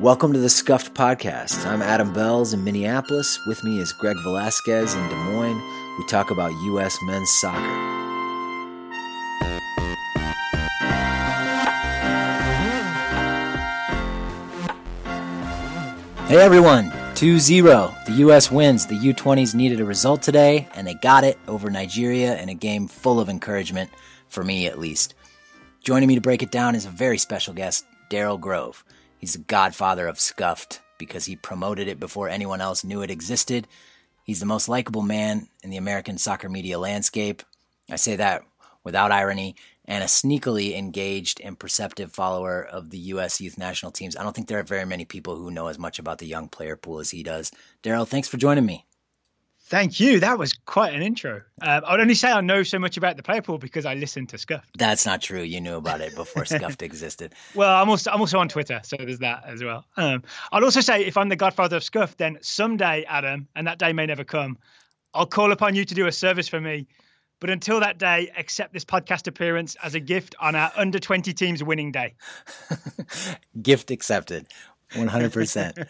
Welcome to the Scuffed Podcast. I'm Adam Bells in Minneapolis. With me is Greg Velasquez in Des Moines. We talk about U.S. men's soccer. Hey everyone, 2-0. The U.S. wins. The U-20s needed a result today, and they got it over Nigeria in a game full of encouragement, for me at least. Joining me to break it down is a very special guest, Daryl Grove. He's the godfather of Scuffed because he promoted it before anyone else knew it existed. He's the most likable man in the American soccer media landscape. I say that without irony, and a sneakily engaged and perceptive follower of the U.S. youth national teams. I don't think there are very many people who know as much about the young player pool as he does. Daryl, thanks for joining me. Thank you. That was quite an intro. I would only say I know so much about the player pool because I listened to Scuffed. That's not true. You knew about it before Scuffed existed. Well, I'm also on Twitter, so there's that as well. I'd also say if I'm the godfather of Scuffed, then someday, Adam, and that day may never come, I'll call upon you to do a service for me. But until that day, accept this podcast appearance as a gift on our under-20 team's winning day. Gift accepted. 100%.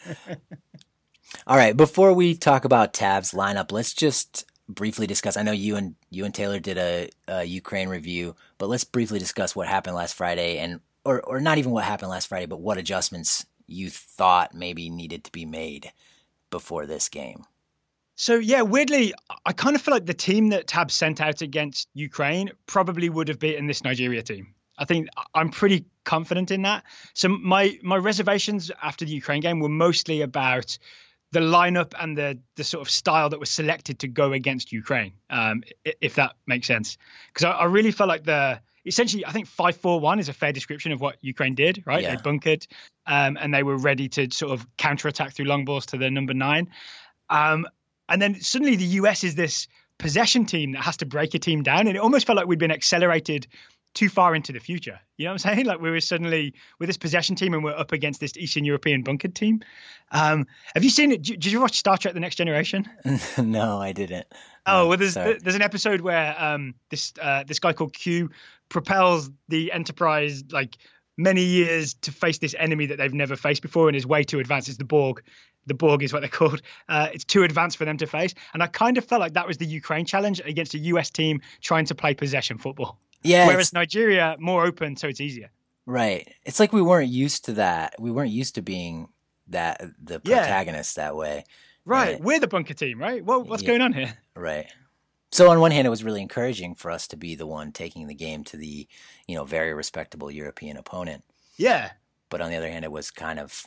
All right, before we talk about Tab's lineup, let's just briefly discuss. I know you and Taylor did a Ukraine review, but let's briefly discuss what happened last Friday, and or not even what happened last Friday, but what adjustments you thought maybe needed to be made before this game. So, yeah, weirdly, I kind of feel like the team that Tab sent out against Ukraine probably would have beaten this Nigeria team. I think I'm pretty confident in that. So my reservations after the Ukraine game were mostly about the lineup and the sort of style that was selected to go against Ukraine, if that makes sense. Because I really felt like essentially, I think 5-4-1 is a fair description of what Ukraine did, right? Yeah. They bunkered and they were ready to sort of counterattack through long balls to the number 9. And then suddenly the US is this possession team that has to break a team down. And it almost felt like we'd been accelerated too far into the future. You know what I'm saying? Like we were suddenly with this possession team and we're up against this Eastern European bunkered team. Have you seen it? Did you watch Star Trek: The Next Generation? No, I didn't. Oh, well, there's an episode where this guy called Q propels the Enterprise like many years to face this enemy that they've never faced before and is way too advanced. It's the Borg. The Borg is what they're called. It's too advanced for them to face. And I kind of felt like that was the Ukraine challenge against a US team trying to play possession football. Yeah. Whereas Nigeria, more open, so it's easier. Right. It's like we weren't used to that. We weren't used to being the protagonist that way. Right. We're the bunker team, right? What's going on here? Right. So on one hand, it was really encouraging for us to be the one taking the game to the, very respectable European opponent. Yeah. But on the other hand, it was kind of,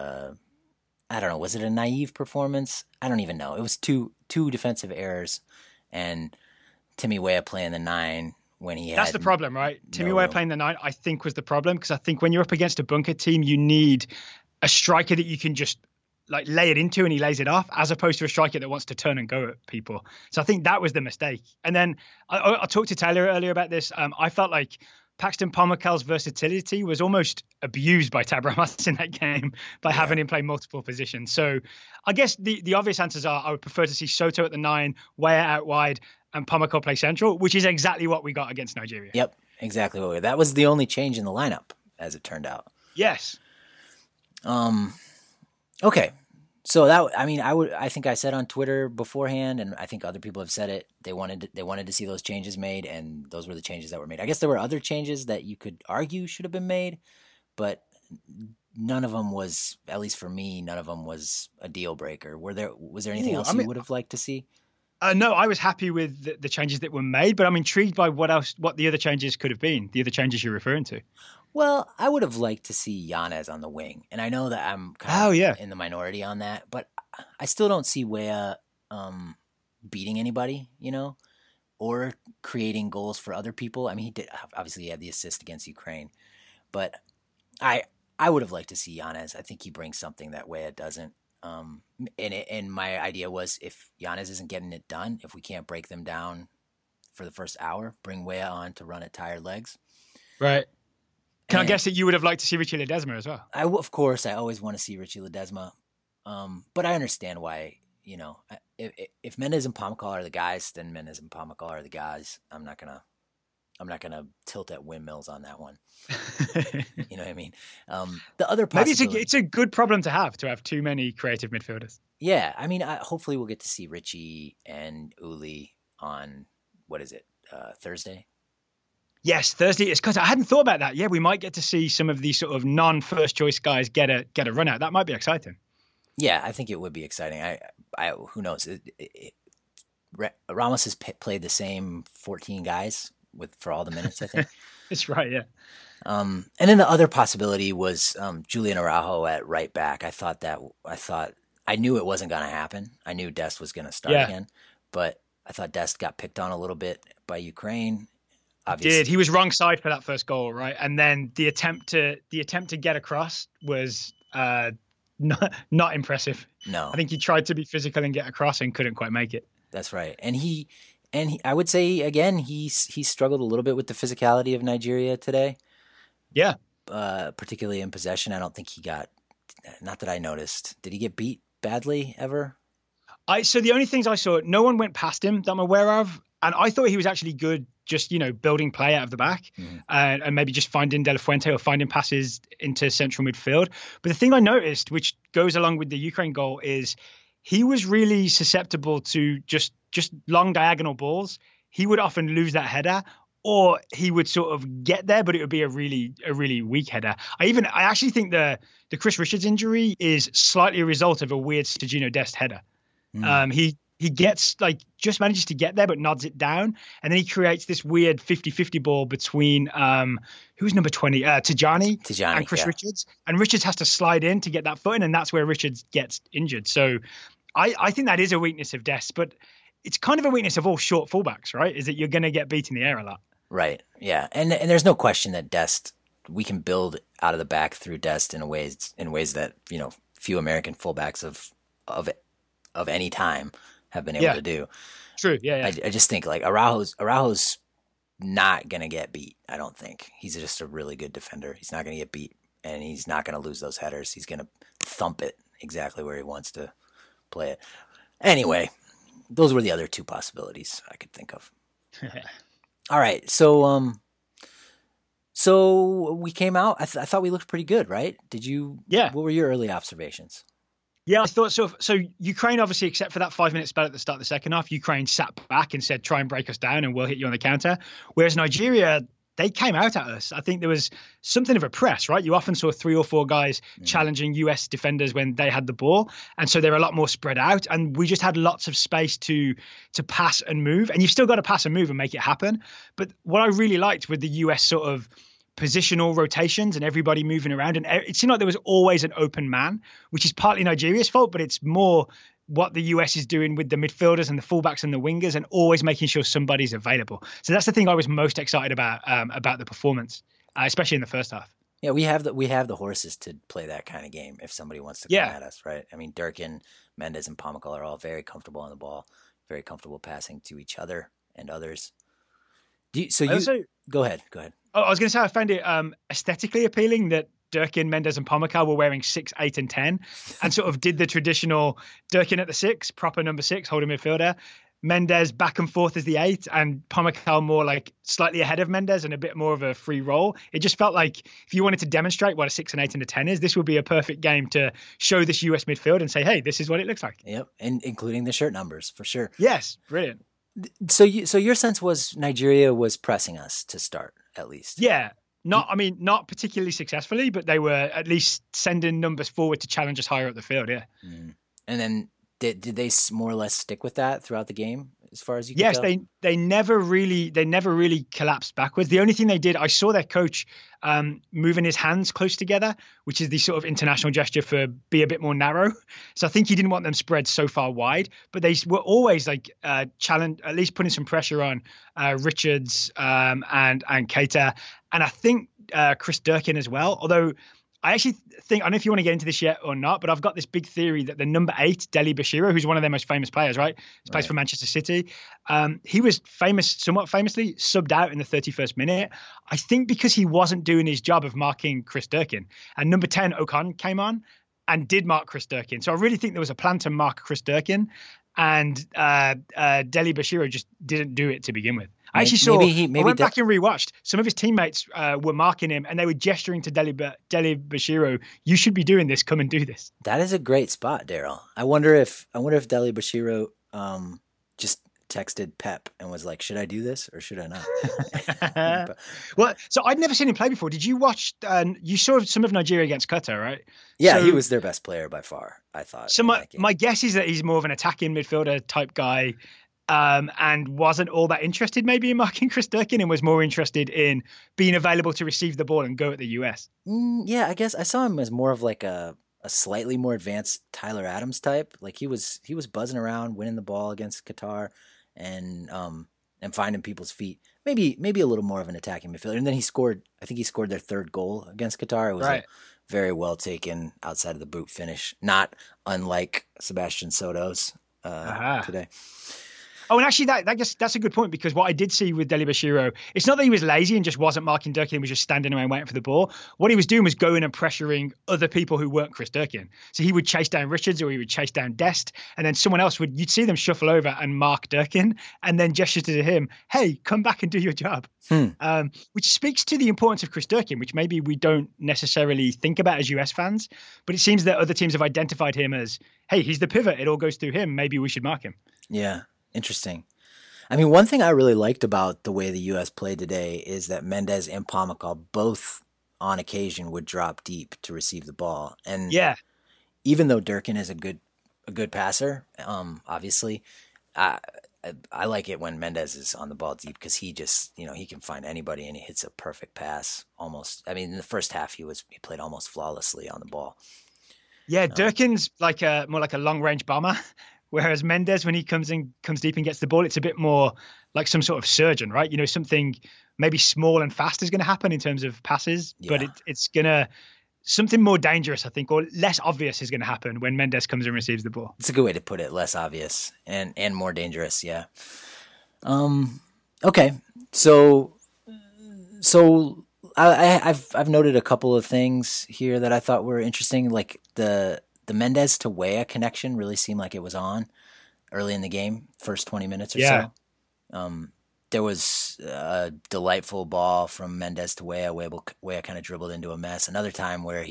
I don't know, was it a naive performance? I don't even know. It was two defensive errors, and Timmy Weah playing the 9 when he had. That's the problem, right? Timmy Weah playing the 9, I think, was the problem, because I think when you're up against a bunker team, you need a striker that you can just like lay it into and he lays it off, as opposed to a striker that wants to turn and go at people. So I think that was the mistake. And then I talked to Taylor earlier about this. I felt like Paxton Pomacal's versatility was almost abused by Tab Ramos in that game by having him play multiple positions. So I guess the obvious answers are I would prefer to see Soto at the 9, Weah out wide, and Pomacal play central, which is exactly what we got against Nigeria. Yep, exactly what that was the only change in the lineup, as it turned out. Yes. Okay. So I think I said on Twitter beforehand, and I think other people have said it, they wanted to see those changes made, and those were the changes that were made. I guess there were other changes that you could argue should have been made, but none of them was, at least for me, none of them was a deal breaker. Was there anything else you would have liked to see? No, I was happy with the changes that were made, but I'm intrigued by what the other changes could have been, the other changes you're referring to. Well, I would have liked to see Yanez on the wing, and I know that I'm kind of in the minority on that, but I still don't see Weah beating anybody, or creating goals for other people. I mean, he had the assist against Ukraine, but I would have liked to see Yanez. I think he brings something that Weah doesn't. And my idea was, if Yanez isn't getting it done, if we can't break them down for the first hour, bring Weah on to run at tired legs. Right. Can I guess that you would have liked to see Richie Ledesma as well? Of course, I always want to see Richie Ledesma. But I understand why, if Mendes and Pomacal are the guys, then Mendes and Pomacal are the guys. I'm not not gonna tilt at windmills on that one. You know what I mean? The other possibility, maybe it's a good problem to have too many creative midfielders. Yeah, I mean, hopefully we'll get to see Richie and Uli on what is it, Thursday? Yes, Thursday. It's because I hadn't thought about that. Yeah, we might get to see some of these sort of non-first choice guys get a run out. That might be exciting. Yeah, I think it would be exciting. I who knows? Ramos has played the same 14 guys for all the minutes, I think. That's right, yeah. And then the other possibility was Julian Araujo at right back. I knew it wasn't going to happen. I knew Dest was going to start again, but I thought Dest got picked on a little bit by Ukraine. Obviously. He was wrong side for that first goal, right? And then the attempt to get across was not impressive. No, I think he tried to be physical and get across and couldn't quite make it. That's right. And he I would say again he struggled a little bit with the physicality of Nigeria today. Yeah. Particularly in possession. I don't think he got, not that I noticed. Did he get beat badly ever? So the only things I saw, no one went past him that I'm aware of. And I thought he was actually good, just, building play out of the back and maybe just finding De La Fuente or finding passes into central midfield. But the thing I noticed, which goes along with the Ukraine goal, is he was really susceptible to just long diagonal balls. He would often lose that header, or he would sort of get there, but it would be a really weak header. I actually think the Chris Richards injury is slightly a result of a weird Sergiño Dest header. He gets just manages to get there, but nods it down. And then he creates this weird 50-50 ball between who's number 20? Tijani and Chris Richards. And Richards has to slide in to get that foot in, and that's where Richards gets injured. So I think that is a weakness of Dest, but it's kind of a weakness of all short fullbacks, right? Is that you're going to get beat in the air a lot. Right. Yeah. And there's no question that Dest, we can build out of the back through Dest in ways that, few American fullbacks of any time have been able to do. True. Yeah. I just think Araujo's not going to get beat. I don't think. He's just a really good defender. He's not going to get beat, and he's not going to lose those headers. He's going to thump it exactly where he wants to play it. Anyway, those were the other two possibilities I could think of. All right. So we came out. I thought we looked pretty good, right? Did you? Yeah. What were your early observations? Yeah, I thought so. So Ukraine, obviously, except for that 5-minute spell at the start of the second half, Ukraine sat back and said, try and break us down and we'll hit you on the counter. Whereas Nigeria, they came out at us. I think there was something of a press, right? You often saw 3 or 4 guys challenging US defenders when they had the ball. And so they're a lot more spread out. And we just had lots of space to pass and move. And you've still got to pass and move and make it happen. But what I really liked with the US sort of positional rotations and everybody moving around, and it seemed like there was always an open man, which is partly Nigeria's fault, but it's more what the US is doing with the midfielders and the fullbacks and the wingers, and always making sure somebody's available. So that's the thing I was most excited about the performance, especially in the first half. Yeah, we have the horses to play that kind of game if somebody wants to come at us, right? I mean, Durkin, Mendes, and Pamukal are all very comfortable on the ball, very comfortable passing to each other and others. Go ahead. I was going to say, I found it aesthetically appealing that Durkin, Mendes, and Pamukal were wearing 6, 8, and 10, and sort of did the traditional Durkin at the 6, proper number 6, holding midfielder. Mendes back and forth as the 8, and Pamukal more like slightly ahead of Mendes and a bit more of a free role. It just felt like if you wanted to demonstrate what a 6, and 8, and a 10 is, this would be a perfect game to show this US midfield and say, hey, this is what it looks like. Yep, and including the shirt numbers for sure. Yes, brilliant. So your sense was Nigeria was pressing us to start, at least. Yeah. Not particularly successfully, but they were at least sending numbers forward to challenge us higher up the field, yeah. And then did they more or less stick with that throughout the game, as far as you can Yes, tell? they never really collapsed backwards. The only thing they did, I saw their coach moving his hands close together, which is the sort of international gesture for be a bit more narrow. So I think he didn't want them spread so far wide, but they were always challenge, at least putting some pressure on Richards and Keita, and I think Chris Durkin as well. Although I actually think, I don't know if you want to get into this yet or not, but I've got this big theory that the number 8, Deli Bashiro, who's one of their most famous players, right? He plays for Manchester City. He was somewhat famously subbed out in the 31st minute. I think because he wasn't doing his job of marking Chris Durkin. And number 10, Ocon, came on and did mark Chris Durkin. So I really think there was a plan to mark Chris Durkin, and Deli Bashiro just didn't do it to begin with. I actually saw. I went back and rewatched. Some of his teammates were marking him, and they were gesturing to Deli Bashiro. You should be doing this. Come and do this. That is a great spot, Daryl. I wonder if Deli Bashiro just texted Pep and was like, "Should I do this or should I not?" Well, so I'd never seen him play before. Did you watch? You saw some of Nigeria against Qatar, right? Yeah, he was their best player by far, I thought. So my guess is that he's more of an attacking midfielder type guy. And wasn't all that interested maybe in marking Chris Durkin and was more interested in being available to receive the ball and go at the US. Yeah, I guess I saw him as more of like a slightly more advanced Tyler Adams type. Like he was buzzing around, winning the ball against Qatar and finding people's feet. Maybe a little more of an attacking midfielder. And then I think he scored their third goal against Qatar. It was a very well taken outside of the boot finish, not unlike Sebastian Soto's today. Oh, and actually, that's a good point, because what I did see with Deli Bashiro, it's not that he was lazy and just wasn't marking Durkin and was just standing around waiting for the ball. What he was doing was going and pressuring other people who weren't Chris Durkin. So he would chase down Richards or he would chase down Dest, and then someone else you'd see them shuffle over and mark Durkin and then gesture to him, "Hey, come back and do your job." Which speaks to the importance of Chris Durkin, which maybe we don't necessarily think about as US fans, but it seems that other teams have identified him as, hey, he's the pivot. It all goes through him. Maybe we should mark him. Yeah. Interesting. I mean, one thing I really liked about the way the U.S. played today is that Mendez and Pomykal both, on occasion, would drop deep to receive the ball. And even though Durkin is a good passer, obviously, I like it when Mendez is on the ball deep, because he just, he can find anybody and he hits a perfect pass almost. I mean, in the first half, he played almost flawlessly on the ball. Yeah, Durkin's more like a long range bomber. Whereas Mendez, when he comes deep and gets the ball, it's a bit more like some sort of surgeon, right? Something maybe small and fast is going to happen in terms of passes, but it's going to, something more dangerous, I think, or less obvious is going to happen when Mendez comes and receives the ball. It's a good way to put it, less obvious and more dangerous, yeah. Okay, so I've noted a couple of things here that I thought were interesting, like the Mendez to Weah connection really seemed like it was on early in the game, first 20 minutes or so. There was a delightful ball from Mendez to Weah. Weah kind of dribbled into a mess. Another time where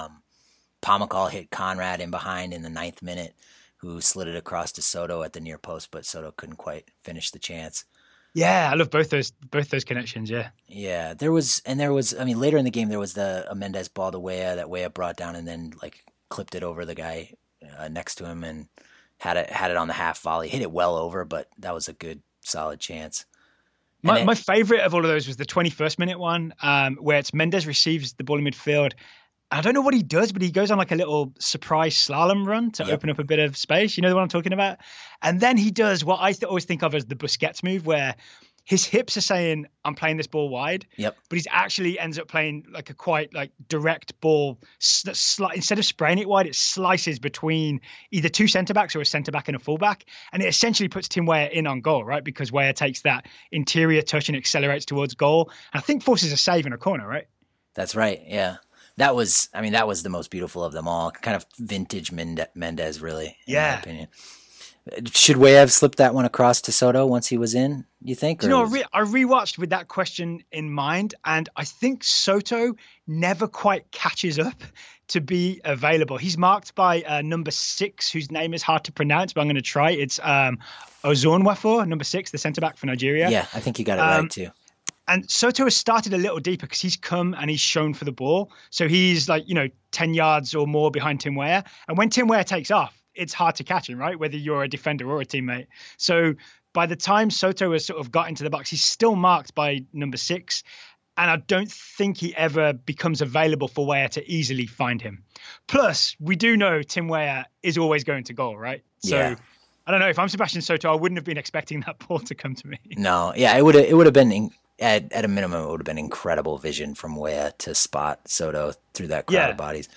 Pomykal hit Conrad in behind in the 9th minute, who slid it across to Soto at the near post, but Soto couldn't quite finish the chance. Yeah, I love both those connections. Yeah. There was. I mean, later in the game there was a Mendez ball to Weah that Weah brought down and then clipped it over the guy next to him and had it on the half volley. Hit it well over, but that was a good, solid chance. My favorite of all of those was the 21st minute one, where it's Mendez receives the ball in midfield. I don't know what he does, but he goes on like a little surprise slalom run to open up a bit of space. You know what I'm talking about? And then he does what I always think of as the Busquets move, where his hips are saying, "I'm playing this ball wide," but he's actually ends up playing like a quite direct ball. Instead of spraying it wide, it slices between either two centre-backs or a centre-back and a full-back. And it essentially puts Tim Weah in on goal, right? Because Weah takes that interior touch and accelerates towards goal. And I think forces a save in a corner, right? That's right, yeah. That was the most beautiful of them all. Kind of vintage Mendez, really, in my opinion. Should Weah have slipped that one across to Soto once he was in, you think? I rewatched with that question in mind, and I think Soto never quite catches up to be available. He's marked by number 6, whose name is hard to pronounce, but I'm going to try. It's Ozonwafo, number 6, the centre-back for Nigeria. Yeah, I think you got it right, too. And Soto has started a little deeper because he's come and he's shown for the ball. So he's 10 yards or more behind Tim Weah. And when Tim Weah takes off, it's hard to catch him, right? Whether you're a defender or a teammate. So by the time Soto has sort of got into the box, he's still marked by number 6. And I don't think he ever becomes available for Weah to easily find him. Plus, we do know Tim Weah is always going to goal, right? So I don't know. If I'm Sebastian Soto, I wouldn't have been expecting that ball to come to me. No, yeah, it would have been, at a minimum, it would have been incredible vision from Weah to spot Soto through that crowd of bodies.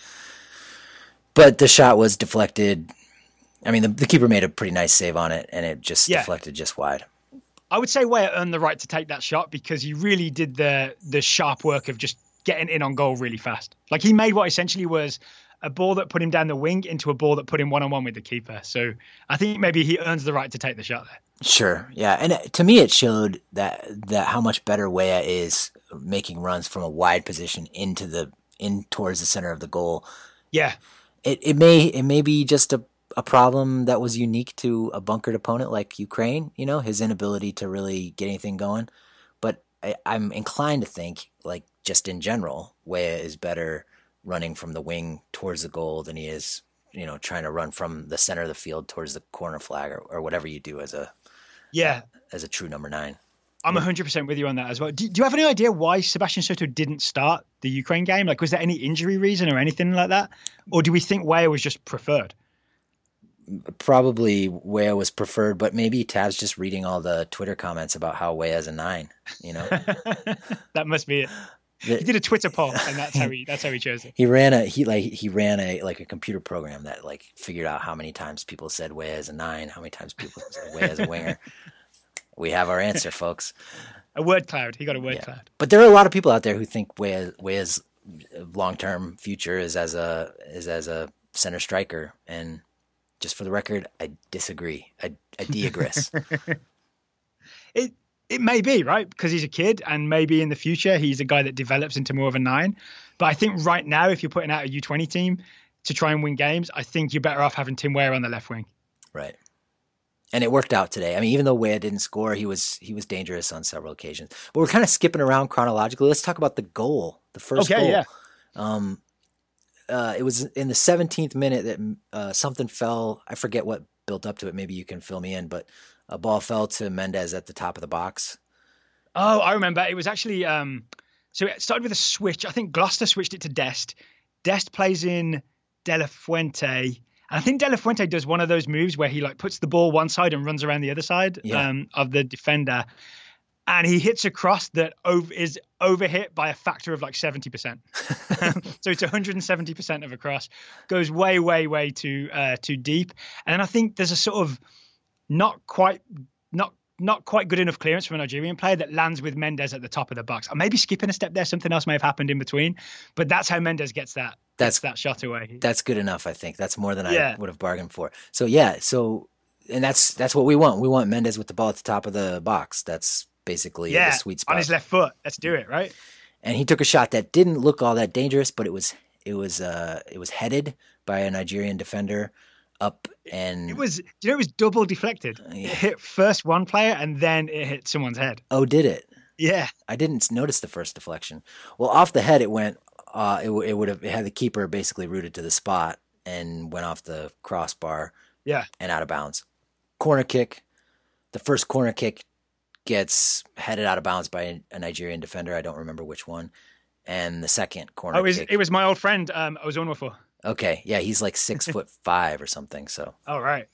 But the shot was deflected. I mean, the keeper made a pretty nice save on it, and it just deflected just wide. I would say Weah earned the right to take that shot because he really did the sharp work of just getting in on goal really fast. Like, he made what essentially was a ball that put him down the wing into a ball that put him one-on-one with the keeper. So I think maybe he earns the right to take the shot there. Sure, yeah, and to me it showed that how much better Weah is making runs from a wide position in towards the center of the goal. Yeah, it may be just a problem that was unique to a bunkered opponent like Ukraine. His inability to really get anything going. But I'm inclined to think, like, just in general, Weah is better running from the wing towards the goal than he is, trying to run from the center of the field towards the corner flag or whatever you do as a true number 9. I'm 100% with you on that as well. Do you have any idea why Sebastian Soto didn't start the Ukraine game? Like, was there any injury reason or anything like that? Or do we think Weah was just preferred? Probably Weah was preferred, but maybe Tav's just reading all the Twitter comments about how Weah's a 9, That must be it. He did a Twitter poll, and that's how he chose it. He ran a computer program that figured out how many times people said Weah is a 9, how many times people said Weah is a winger. We have our answer, folks. A word cloud. He got a word cloud. But there are a lot of people out there who think Weah's long-term future is as a center striker, and just for the record, I disagree. I digress. It may be, right? Because he's a kid, and maybe in the future he's a guy that develops into more of a 9. But I think right now, if you're putting out a U20 team to try and win games, I think you're better off having Tim Weah on the left wing. Right. And it worked out today. I mean, even though Weah didn't score, he was dangerous on several occasions. But we're kind of skipping around chronologically. Let's talk about the goal, the first goal. Yeah. It was in the 17th minute that something fell. I forget what built up to it. Maybe you can fill me in, but a ball fell to Mendes at the top of the box. Oh, I remember. It was actually so it started with a switch. I think Gloucester switched it to Dest. Dest plays in De La Fuente. And I think De La Fuente does one of those moves where he puts the ball one side and runs around the other side of the defender. And he hits a cross that is overhit by a factor of 70%. So it's 170% of a cross. Goes way, way, way too deep. And I think there's a sort of not quite good enough clearance from a Nigerian player that lands with Mendes at the top of the box. I may be skipping a step there. Something else may have happened in between. But that's how Mendes gets that shot away. That's good enough, I think. That's more than I would have bargained for. So, and that's what we want. We want Mendes with the ball at the top of the box. That's basically the sweet spot. On his left foot. Let's do it, right? And he took a shot that didn't look all that dangerous, but it was headed by a Nigerian defender up, and it was double deflected. It hit first one player and then it hit someone's head. Oh, did it? Yeah. I didn't notice the first deflection. Well, off the head it went. It had the keeper basically rooted to the spot and went off the crossbar. Yeah. And out of bounds. Corner kick. The first corner kick gets headed out of bounds by a Nigerian defender. I don't remember which one. And the second corner kick. It was my old friend, Ozonwafo. Okay. Yeah, he's 6'5" or something. So. All right.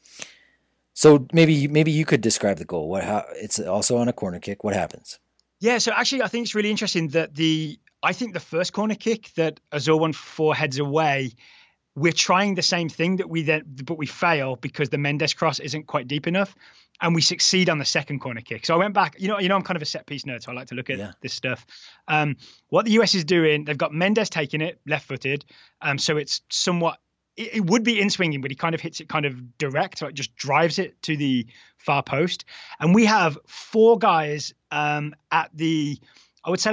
So maybe you could describe the goal. It's also on a corner kick. What happens? Yeah. So actually, I think it's really interesting that I think the first corner kick that Ozonwafo heads away, we're trying the same thing but we fail because the Mendes cross isn't quite deep enough, and we succeed on the second corner kick. So I went back. I'm kind of a set piece nerd, so I like to look at this stuff. What the US is doing, they've got Mendes taking it left-footed, so it's somewhat. It would be in swinging, but he kind of hits it kind of direct, so it just drives it to the far post. And we have 4 guys at the, I would say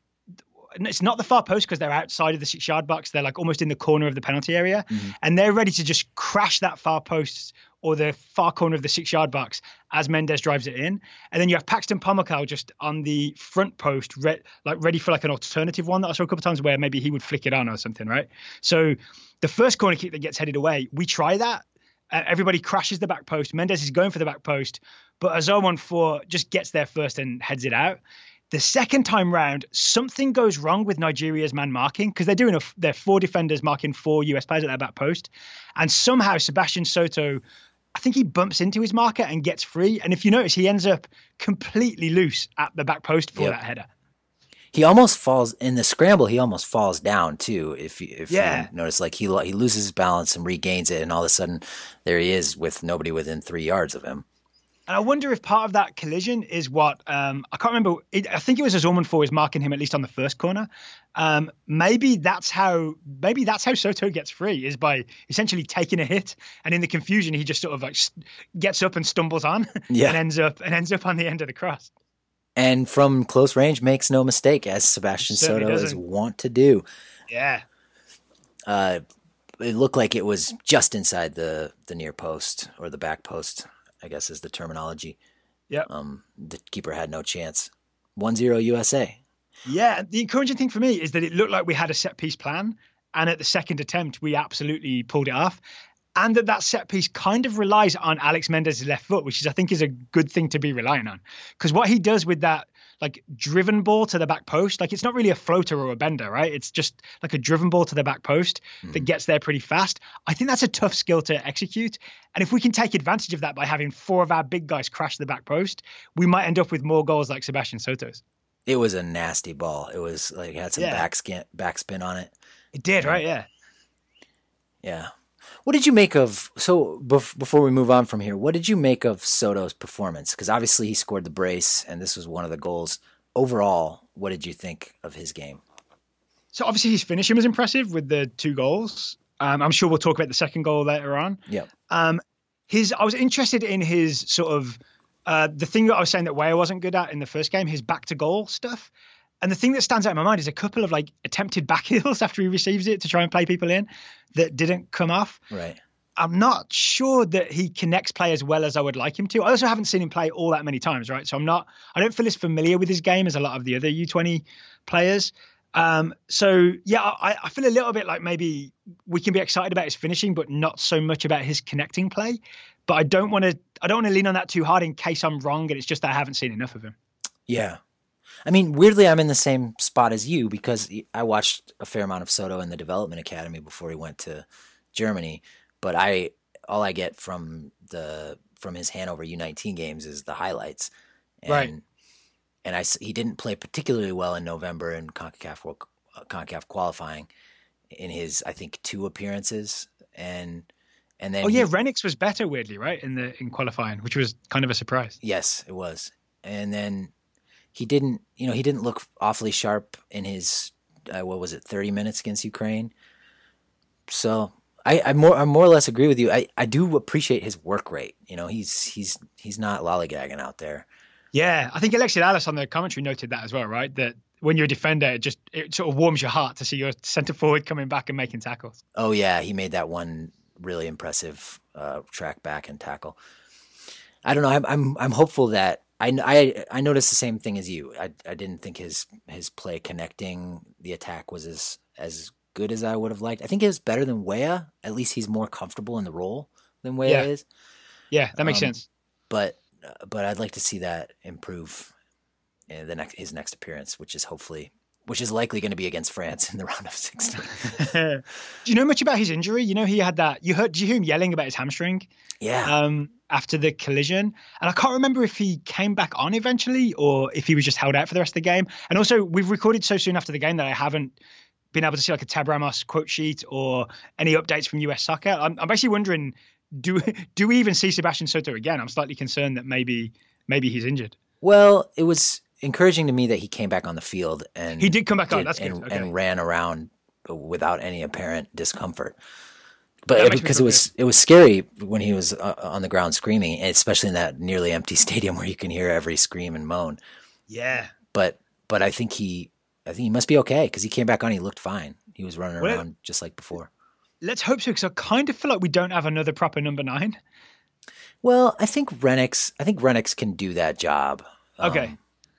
it's not the far post because they're outside of the 6-yard box. They're almost in the corner of the penalty area, and they're ready to just crash that far post or the far corner of the 6-yard box as Mendes drives it in. And then you have Paxton Pomykal just on the front post, ready for an alternative one that I saw a couple of times where maybe he would flick it on or something, right? So the first corner kick that gets headed away, we try that. Everybody crashes the back post. Mendes is going for the back post, but Ozonwafo just gets there first and heads it out. The second time round, something goes wrong with Nigeria's man marking because they're 4 defenders marking 4 US players at their back post. And somehow Sebastian Soto, I think he bumps into his marker and gets free. And if you notice, he ends up completely loose at the back post for that header. He almost falls in the scramble. He almost falls down too. If you notice, he loses his balance and regains it, and all of a sudden there he is with nobody within 3 yards of him. And I wonder if part of that collision is what I can't remember. I think it was Azorman was marking him at least on the first corner. Maybe that's how Soto gets free, is by essentially taking a hit, and in the confusion he just sort of like gets up and stumbles on, and ends up on the end of the cross. And from close range makes no mistake, as Sebastian Soto is wont to do. Yeah. It looked like it was just inside the near post, or the back post, I guess is the terminology. Yeah. The keeper had no chance. 1-0 USA. Yeah. The encouraging thing for me is that it looked like we had a set piece plan, and at the second attempt, we absolutely pulled it off. And that set piece kind of relies on Alex Mendez's left foot, which I think is a good thing to be relying on. Because what he does with that like driven ball to the back post, like it's not really a floater or a bender, right? It's just like a driven ball to the back post that gets there pretty fast. I think that's a tough skill to execute. And if we can take advantage of that by having 4 of our big guys crash the back post, we might end up with more goals like Sebastian Soto's. It was a nasty ball. It was like it had some backspin on it. It did, right? Yeah. Yeah. What did you make of, so before we move on from here, what did you make of Soto's performance? Because obviously he scored the brace, and this was one of the goals. Overall, what did you think of his game? So obviously his finishing was impressive with the 2 goals. I'm sure we'll talk about the second goal later on. Yeah. I was interested in his sort of, the thing that I was saying that Weah wasn't good at in the first game, his back to goal stuff. And the thing that stands out in my mind is a couple of like attempted back heels after he receives it to try and play people in that didn't come off. Right. I'm not sure that he connects play as well as I would like him to. I also haven't seen him play all that many times, right? So I don't feel as familiar with his game as a lot of the other U20 players. So yeah, I feel a little bit like maybe we can be excited about his finishing, but not so much about his connecting play. But I don't want to lean on that too hard in case I'm wrong and it's just that I haven't seen enough of him. Yeah. I mean, weirdly, I'm in the same spot as you because I watched a fair amount of Soto in the development academy before he went to Germany. But all I get from his Hanover U19 games is the highlights. And, right. He didn't play particularly well in November in CONCACAF qualifying in his, I think, 2 appearances. And then Renix was better, weirdly, right, in qualifying, which was kind of a surprise. Yes, it was. And then he didn't look awfully sharp in his 30 minutes against Ukraine. So I more or less agree with you. I do appreciate his work rate. He's not lollygagging out there. Yeah, I think Alexi Lalas on the commentary noted that as well, right? That when you're a defender, it sort of warms your heart to see your centre forward coming back and making tackles. Oh yeah, he made that one really impressive track back and tackle. I don't know. I'm hopeful that I noticed the same thing as you. I didn't think his play connecting the attack was as good as I would have liked. I think it was better than Weah. At least he's more comfortable in the role than Weah is. Yeah, that makes sense. But I'd like to see that improve in his next appearance, which is likely going to be against France in the round of 16. Do you know much about his injury? He had that. Did you hear him yelling about his hamstring? Yeah. After the collision, and I can't remember if he came back on eventually or if he was just held out for the rest of the game. And also, we've recorded so soon after the game that I haven't been able to see like a Tab Ramos quote sheet or any updates from US Soccer. I'm basically wondering, do we even see Sebastian Soto again? I'm slightly concerned that maybe he's injured. Well, it was encouraging to me that he came back on the field and he did come back on. That's good. Okay. And ran around without any apparent discomfort. But because it was scary when he was on the ground screaming, especially in that nearly empty stadium where you can hear every scream and moan. Yeah. But I think he must be okay because he came back on. He looked fine. He was running around just like before. Let's hope so, because I kind of feel like we don't have another proper number 9. Well, I think Renix can do that job. Okay.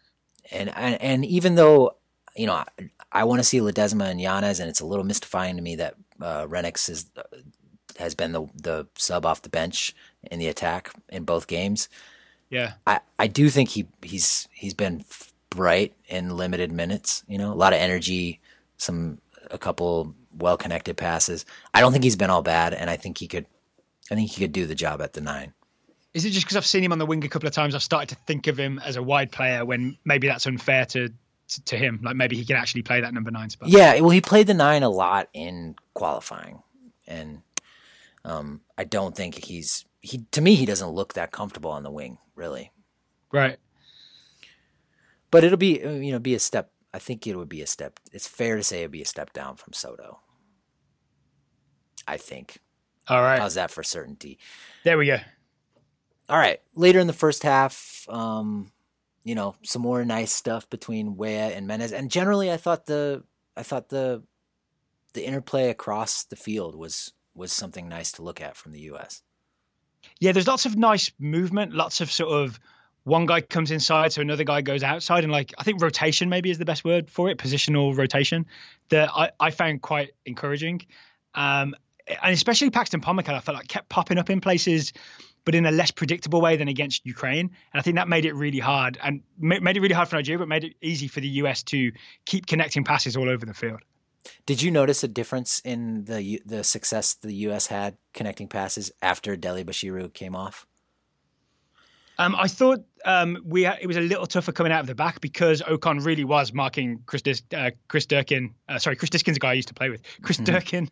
And even though I want to see Ledesma and Yanez, and it's a little mystifying to me that Renix has been the sub off the bench in the attack in both games. Yeah, I do think he's been bright in limited minutes. A lot of energy, a couple well connected passes. I don't think he's been all bad, and I think he could do the job at the 9. Is it just because I've seen him on the wing a couple of times? I've started to think of him as a wide player when maybe that's unfair to him. Like maybe he can actually play that number 9 spot. Yeah, well, he played the 9 a lot in qualifying, and I don't think he's to me, he doesn't look that comfortable on the wing, really. Right. But it'll be, be a step. I think it would be a step. It's fair to say it'd be a step down from Soto. I think. All right. How's that for certainty? There we go. All right. Later in the first half, some more nice stuff between Weah and Menez. And generally, I thought the interplay across the field was something nice to look at from the U.S. Yeah, there's lots of nice movement, lots of sort of one guy comes inside, so another guy goes outside. And I think rotation maybe is the best word for it, positional rotation, that I found quite encouraging. And especially Paxton Pomykal, I felt like kept popping up in places, but in a less predictable way than against Ukraine. And I think that made it really hard and made it really hard for Nigeria, but made it easy for the US to keep connecting passes all over the field. Did you notice a difference in the success the U.S. had connecting passes after Dele Bashiru came off? I thought it was a little tougher coming out of the back because Ocon really was marking Chris Durkin. Chris Diskin's a guy I used to play with. Chris Durkin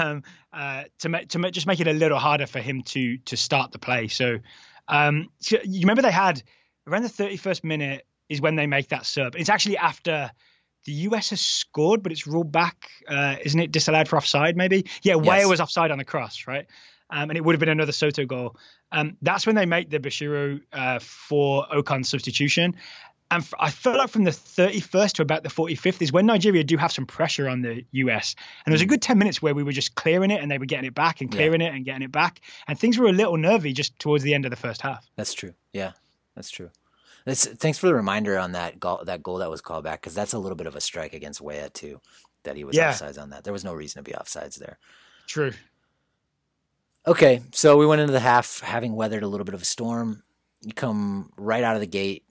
to just make it a little harder for him to start the play. So you remember they had around the 31st minute is when they make that sub. It's actually after the US has scored, but it's ruled back. Isn't it disallowed for offside maybe? Yeah, yes. Weah was offside on the cross, right? And it would have been another Soto goal. That's when they make the Bashiru for Ocon substitution. And I felt like from the 31st to about the 45th is when Nigeria do have some pressure on the US. And there was a good 10 minutes where we were just clearing it and they were getting it back and clearing it and getting it back. And things were a little nervy just towards the end of the first half. That's true. Yeah, that's true. Thanks for the reminder on that goal that was called back, because that's a little bit of a strike against Weah too, that he was offsides on that. There was no reason to be offsides there. True. Okay, so we went into the half having weathered a little bit of a storm. You come right out of the gate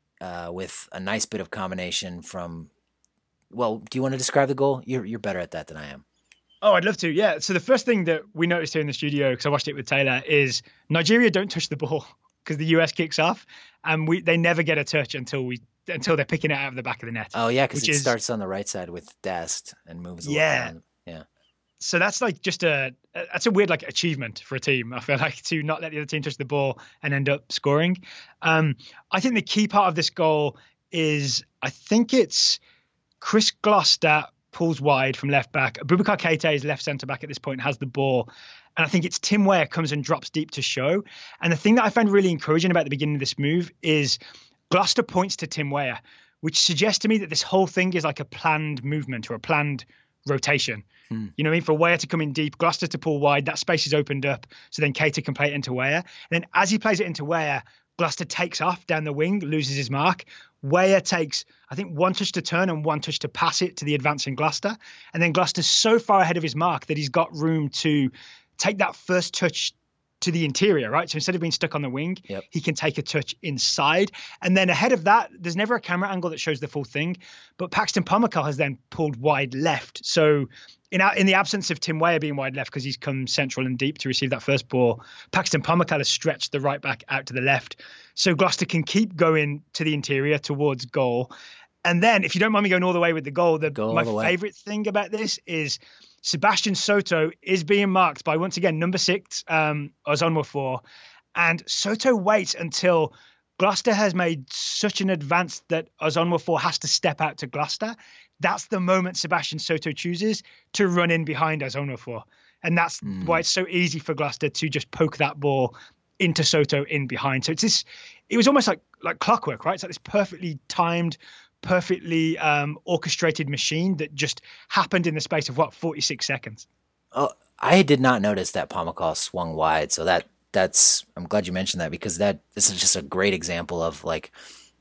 with a nice bit of combination from. Well, do you want to describe the goal? You're better at that than I am. Oh, I'd love to. Yeah. So the first thing that we noticed here in the studio, because I watched it with Taylor, is Nigeria don't touch the ball because the US kicks off, and they never get a touch until they're picking it out of the back of the net. Oh yeah, because it starts on the right side with Dest and moves. Around. Yeah. So that's like just that's a weird like achievement for a team. I feel like, to not let the other team touch the ball and end up scoring. I think the key part of this goal is I think it's Chris Gloucester pulls wide from left back. Abubakar Keita is left centre back at this point, has the ball. And I think it's Tim Weah comes and drops deep to show. And the thing that I found really encouraging about the beginning of this move is Gloucester points to Tim Weah, which suggests to me that this whole thing is like a planned movement or a planned rotation. You know what I mean? For Weah to come in deep, Gloucester to pull wide, that space is opened up. So then Keita can play it into Weah. And then as he plays it into Weah, Gloucester takes off down the wing, loses his mark. Weah takes, I think, one touch to turn and one touch to pass it to the advancing Gloucester. And then Gloucester's so far ahead of his mark that he's got room to take that first touch to the interior, right? So instead of being stuck on the wing, he can take a touch inside. And then ahead of that, there's never a camera angle that shows the full thing. But Paxton Pomykal has then pulled wide left. So in the absence of Tim Weah being wide left because he's come central and deep to receive that first ball, Paxton Pomykal has stretched the right back out to the left. So Gloucester can keep going to the interior towards goal. And then, if you don't mind me going all the way with the goal, my favorite thing about this is Sebastian Soto is being marked by, once again, number 6, Ozonwo-4. And Soto waits until Gloucester has made such an advance that Ozonwo-4 has to step out to Gloucester. That's the moment Sebastian Soto chooses to run in behind Ozonwo-4. And that's why it's so easy for Gloucester to just poke that ball into Soto in behind. So it was almost like clockwork, right? It's like this perfectly timed, perfectly orchestrated machine that just happened in the space of 46 seconds. Oh, I did not notice that Pomykal swung wide. So that's I'm glad you mentioned that, because this is just a great example of, like,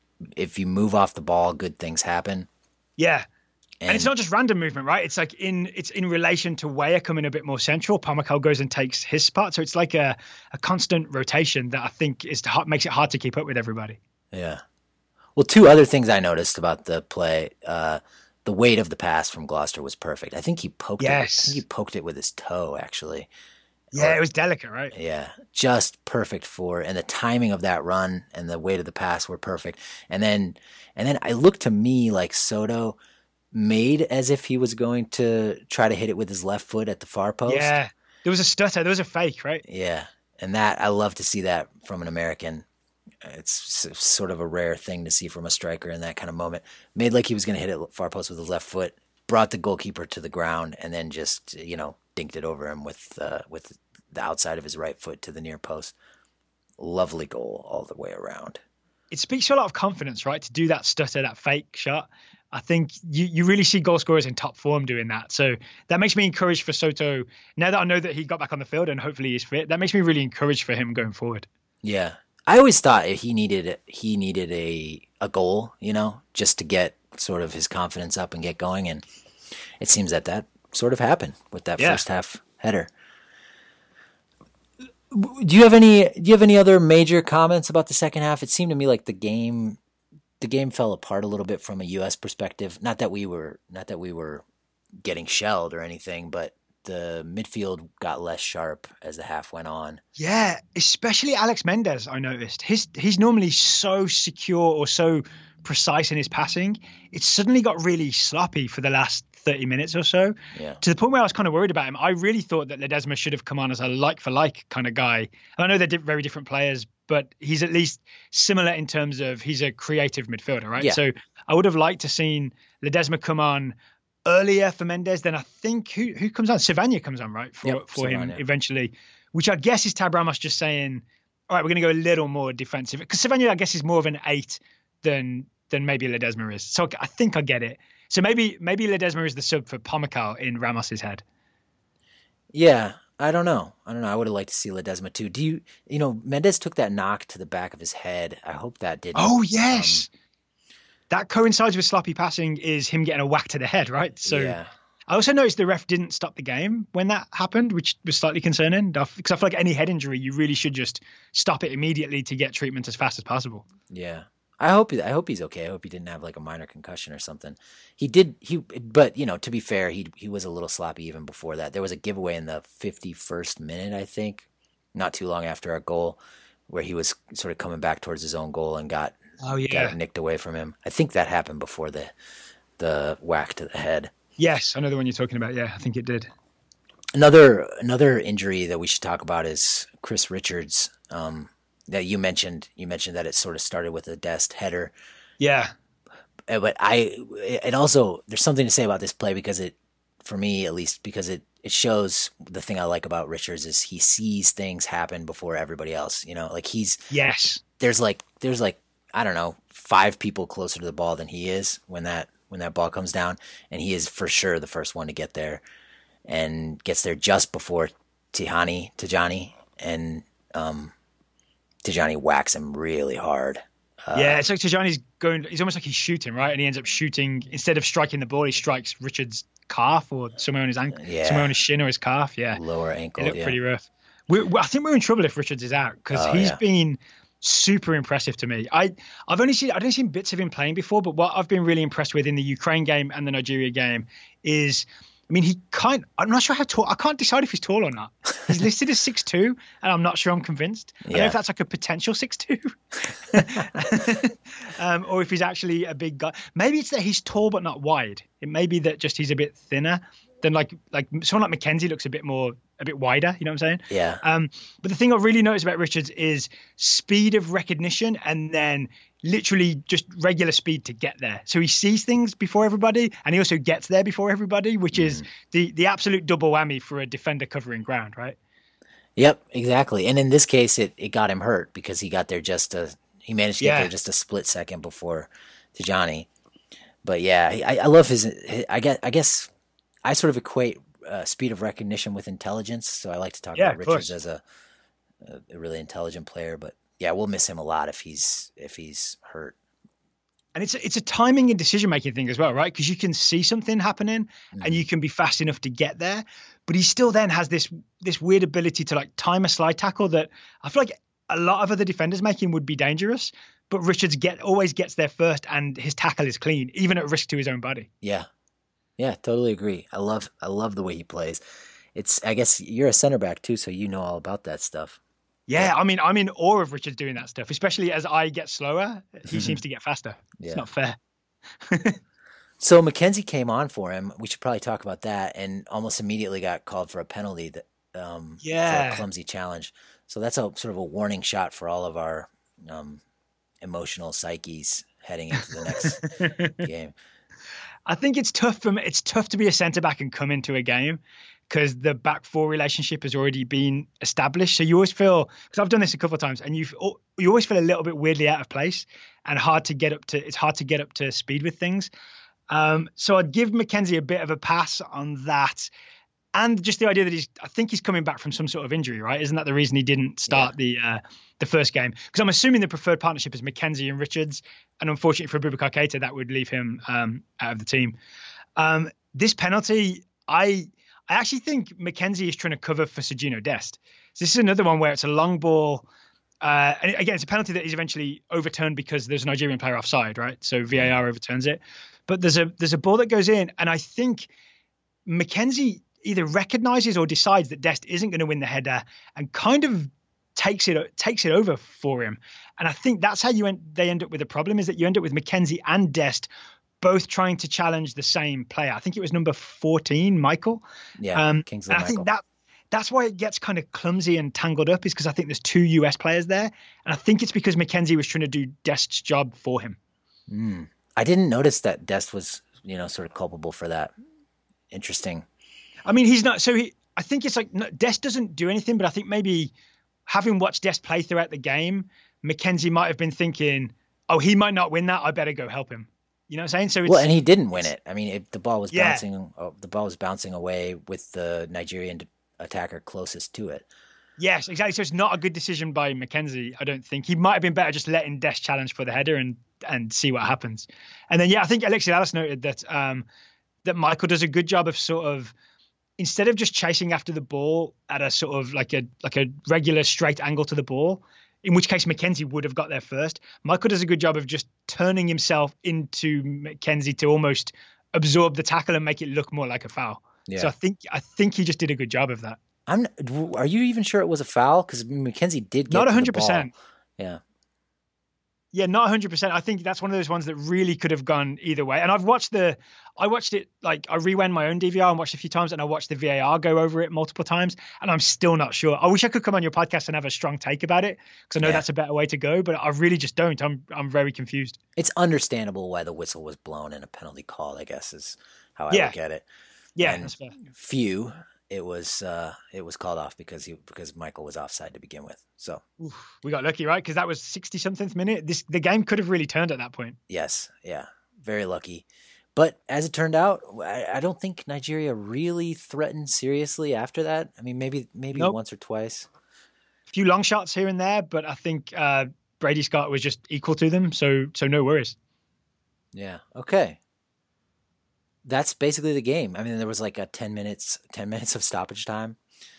if you move off the ball, good things happen. Yeah. And it's not just random movement, right? It's like it's in relation to Weah coming a bit more central. Pomykal goes and takes his spot. So it's like a constant rotation that I think makes it hard to keep up with everybody. Yeah. Well, 2 other things I noticed about the play. The weight of the pass from Gloucester was perfect. I think he poked it. I think he poked it with his toe, actually. Yeah, it was delicate, right? Yeah, just perfect and the timing of that run and the weight of the pass were perfect. And then I looked to me like Soto made as if he was going to try to hit it with his left foot at the far post. Yeah, there was a stutter. There was a fake, right? Yeah. And that I love to see that from an American. It's sort of a rare thing to see from a striker in that kind of moment. Made like he was going to hit it far post with his left foot, brought the goalkeeper to the ground, and then just dinked it over him with the outside of his right foot to the near post. Lovely goal all the way around. It speaks to a lot of confidence, right? To do that stutter, that fake shot. I think you really see goal scorers in top form doing that. So that makes me encouraged for Soto. Now that I know that he got back on the field and hopefully he's fit, that makes me really encouraged for him going forward. Yeah. I always thought he needed a goal, just to get sort of his confidence up and get going. And it seems that sort of happened with that first half header. Do you have any other major comments about the second half? It seemed to me like the game fell apart a little bit from a U.S. perspective. Not that we were getting shelled or anything, but the midfield got less sharp as the half went on. Yeah, especially Alex Mendez, I noticed. He's normally so secure or so precise in his passing. It suddenly got really sloppy for the last 30 minutes or so, to the point where I was kind of worried about him. I really thought that Ledesma should have come on as a like-for-like kind of guy. And I know they're very different players, but he's at least similar in terms of he's a creative midfielder, right? Yeah. So I would have liked to seen Ledesma come on earlier for Mendes. Then I think who comes on? Savagna comes on, right? For him eventually, which I guess is Tab Ramos just saying, all right, we're going to go a little more defensive. Because Savagna, I guess, is more of an 8 than maybe Ledesma is. So I think I get it. So maybe Ledesma is the sub for Pomykal in Ramos's head. Yeah, I don't know. I would have liked to see Ledesma too. Do Mendes took that knock to the back of his head. I hope that didn't. Oh, yes. That coincides with sloppy passing is him getting a whack to the head, right? So yeah. I also noticed the ref didn't stop the game when that happened, which was slightly concerning. Because I feel like any head injury, you really should just stop it immediately to get treatment as fast as possible. Yeah. I hope he's okay. I hope he didn't have like a minor concussion or something. But to be fair, he was a little sloppy even before that. There was a giveaway in the 51st minute, I think, not too long after our goal, where he was sort of coming back towards his own goal and got it nicked away from him. I think that happened before the whack to the head. Yes, I know the one you're talking about. Yeah, I think it did. Another injury that we should talk about is Chris Richards. That you mentioned that it sort of started with a Dest header. Yeah. But it also, there's something to say about this play because for me at least, because it shows the thing I like about Richards is he sees things happen before everybody else, like there's like, I don't know, 5 people closer to the ball than he is when that ball comes down, and he is for sure the first one to get there and gets there just before Tijani, and Tijani whacks him really hard. It's like Tijani's he's almost like he's shooting, right? And he ends up shooting, instead of striking the ball, he strikes Richard's calf or somewhere on his ankle, somewhere on his shin or his calf. Yeah. Lower ankle. It looked pretty rough. I think we're in trouble if Richards is out because he's been super impressive to me. I've only seen bits of him playing before, but what I've been really impressed with in the Ukraine game and the Nigeria game is, I mean, I'm not sure how tall. I can't decide if he's tall or not. He's listed as 6'2", and I'm not sure I'm convinced. I don't know if that's like a potential 6'2", or if he's actually a big guy. Maybe it's that he's tall but not wide. It may be that just he's a bit thinner than like someone like McKenzie looks a bit wider. You know what I'm saying? Yeah. But the thing I've really noticed about Richards is speed of recognition, and then literally just regular speed to get there. So he sees things before everybody, and he also gets there before everybody, which is the absolute double whammy for a defender covering ground, right? Yep, exactly. And in this case, it got him hurt because he got there he managed to get there just a split second before Tijani. But yeah, I love his I guess I sort of equate speed of recognition with intelligence, so I like to talk about Richards as a really intelligent player. But yeah, we'll miss him a lot if he's hurt. And it's a timing and decision making thing as well, right? Because you can see something happening and you can be fast enough to get there, but he still then has this weird ability to like time a slide tackle that I feel like a lot of other defenders making would be dangerous. But Richards always gets there first, and his tackle is clean, even at risk to his own body. Yeah. Yeah, totally agree. I love the way he plays. I guess you're a center back too, so you know all about that stuff. Yeah, I mean, I'm in awe of Richards doing that stuff, especially as I get slower. He seems to get faster. It's not fair. So McKenzie came on for him. We should probably talk about that, and almost immediately got called for a penalty. for a clumsy challenge. So that's a sort of a warning shot for all of our emotional psyches heading into the next game. I think it's tough to be a centre back and come into a game because the back four relationship has already been established. So you always feel, because I've done this a couple of times, and you always feel a little bit weirdly out of place and it's hard to get up to speed with things. So I'd give Mackenzie a bit of a pass on that. And just the idea that I think he's coming back from some sort of injury, right? Isn't that the reason he didn't start the first game? Because I'm assuming the preferred partnership is Mackenzie and Richards. And unfortunately for Boubacar Keita, that would leave him out of the team. This penalty, I actually think Mackenzie is trying to cover for Sergiño Dest. So this is another one where it's a long ball. And again, it's a penalty that is eventually overturned because there's a Nigerian player offside, right? So VAR overturns it. But there's a ball that goes in, and I think Mackenzie either recognizes or decides that Dest isn't going to win the header and kind of takes it over for him. And I think that's how they end up with a problem, is that you end up with Mackenzie and Dest both trying to challenge the same player. I think it was number 14, Michael. Yeah, Kingsley and I think that's why it gets kind of clumsy and tangled up, is because I think there's two US players there. And I think it's because Mackenzie was trying to do Dest's job for him. I didn't notice that Dest was, sort of culpable for that. Interesting. I mean, he's not. So I think it's like Dest doesn't do anything, but I think maybe having watched Dest play throughout the game, Mackenzie might have been thinking, "Oh, he might not win that. I better go help him." You know what I'm saying? So and he didn't win it. I mean, the ball was bouncing. The ball was bouncing away with the Nigerian attacker closest to it. Yes, exactly. So it's not a good decision by Mackenzie. I don't think he might have been better just letting Dest challenge for the header and see what happens. And then I think Alexi Lalas noted that that Michael does a good job of sort of, instead of just chasing after the ball at a sort of like a regular straight angle to the ball, in which case Mackenzie would have got there first, Michael does a good job of just turning himself into Mackenzie to almost absorb the tackle and make it look more like a foul. Yeah. So I think he just did a good job of that. Are you even sure it was a foul? Because Mackenzie did get not 100%. Yeah. Yeah, not 100%. I think that's one of those ones that really could have gone either way. And I watched it, like I rewound my own DVR and watched it a few times, and I watched the VAR go over it multiple times, and I'm still not sure. I wish I could come on your podcast and have a strong take about it, because I know that's a better way to go, but I really just don't. I'm very confused. It's understandable why the whistle was blown in a penalty call, I guess, is how I look at it. Yeah, and that's fair. It was called off because Michael was offside to begin with. So we got lucky, right? Because that was 60-something minute. The game could have really turned at that point. Yes, yeah, very lucky. But as it turned out, I don't think Nigeria really threatened seriously after that. I mean, maybe once or twice. A few long shots here and there, but I think Brady Scott was just equal to them. So no worries. Yeah. Okay. That's basically the game. I mean, there was like a 10 minutes of stoppage time.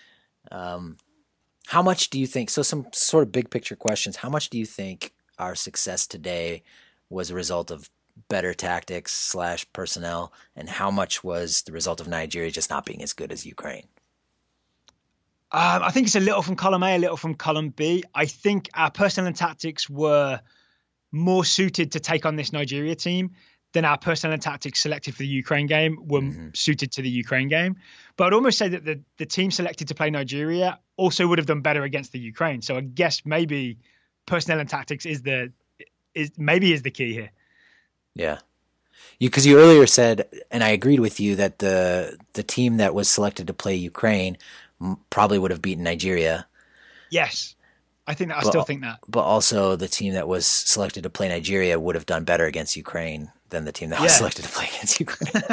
How much do you think, so some sort of big picture questions, how much do you think our success today was a result of better tactics / personnel, and how much was the result of Nigeria just not being as good as Ukraine? I think it's a little from column A, a little from column B. I think our personnel and tactics were more suited to take on this Nigeria team than our personnel and tactics selected for the Ukraine game were suited to the Ukraine game. But I'd almost say that the team selected to play Nigeria also would have done better against the Ukraine. So I guess maybe personnel and tactics is the key here. Yeah. Because you earlier said, and I agreed with you, that the team that was selected to play Ukraine probably would have beaten Nigeria. Yes. I still think that. But also the team that was selected to play Nigeria would have done better against Ukraine than the team that was selected to play against Ukraine.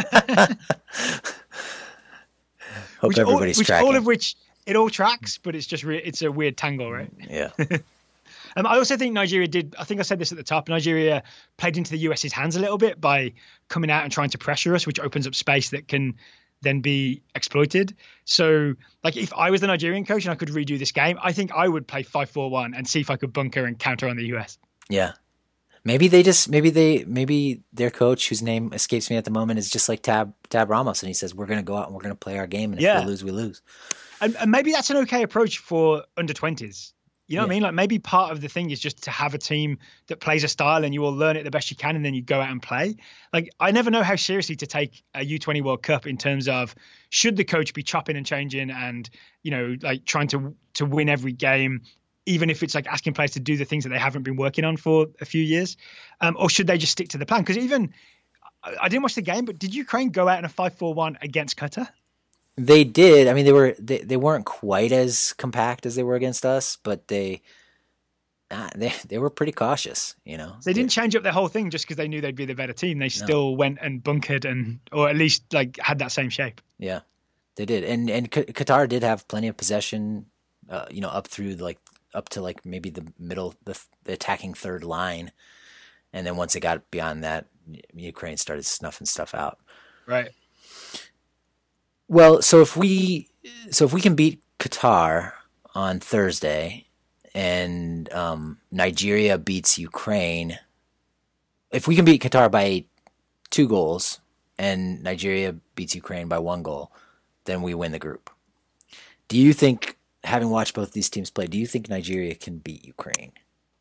Hope everybody's tracking. All of which, it all tracks, but it's just it's a weird tangle, right? Yeah. I also think Nigeria I think I said this at the top, Nigeria played into the US's hands a little bit by coming out and trying to pressure us, which opens up space that can then be exploited. So, like, if I was the Nigerian coach and I could redo this game, I think I would play 5-4-1 and see if I could bunker and counter on the US. Yeah. Maybe their coach, whose name escapes me at the moment, is just like Tab Ramos, and he says, we're going to go out and we're going to play our game, and if we lose, we lose. And maybe that's an okay approach for under 20s. You know what I mean? Like maybe part of the thing is just to have a team that plays a style and you all learn it the best you can and then you go out and play. Like I never know how seriously to take a U20 World Cup in terms of should the coach be chopping and changing and, you know, like trying to win every game, even if it's like asking players to do the things that they haven't been working on for a few years, or should they just stick to the plan? Because even I didn't watch the game, but did Ukraine go out in a 5-4-1 against Qatar? They did. I mean, they weren't quite as compact as they were against us, but they were pretty cautious, you know. They didn't change up their whole thing just because they knew they'd be the better team. They still went and bunkered or at least like had that same shape. Yeah, they did. And Qatar did have plenty of possession, you know, up to like maybe the middle, the attacking third line, and then once it got beyond that, Ukraine started snuffing stuff out. Right. Well, so if we can beat Qatar on Thursday and Nigeria beats Ukraine, if we can beat Qatar by 2 goals and Nigeria beats Ukraine by 1 goal, then we win the group. Do you think, having watched both these teams play, do you think Nigeria can beat Ukraine?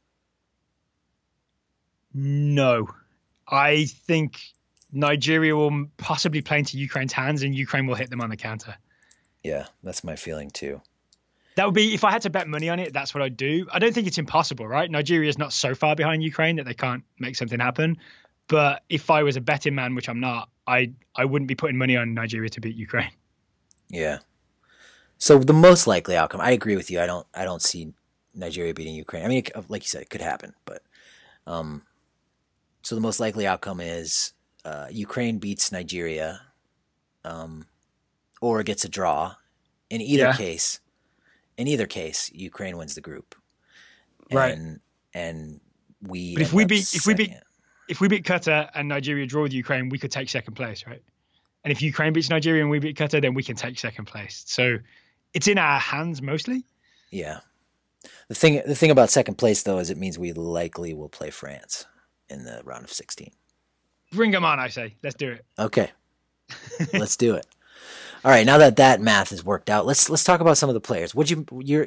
No. I think Nigeria will possibly play into Ukraine's hands and Ukraine will hit them on the counter. Yeah, that's my feeling too. That would be, if I had to bet money on it, that's what I'd do. I don't think it's impossible, right? Nigeria is not so far behind Ukraine that they can't make something happen. But if I was a betting man, which I'm not, I wouldn't be putting money on Nigeria to beat Ukraine. Yeah. So the most likely outcome, I agree with you. I don't see Nigeria beating Ukraine. I mean, like you said, it could happen, but so the most likely outcome is Ukraine beats Nigeria, or gets a draw. In either case, Ukraine wins the group. Right. And we. But if we beat Qatar and Nigeria draw with Ukraine, we could take second place, right? And if Ukraine beats Nigeria and we beat Qatar, then we can take second place. So it's in our hands mostly. Yeah. The thing about second place though is it means we likely will play France in the round of 16. Bring them on, I say. Let's do it. Okay. Let's do it. All right, now that math is worked out, let's talk about some of the players. You're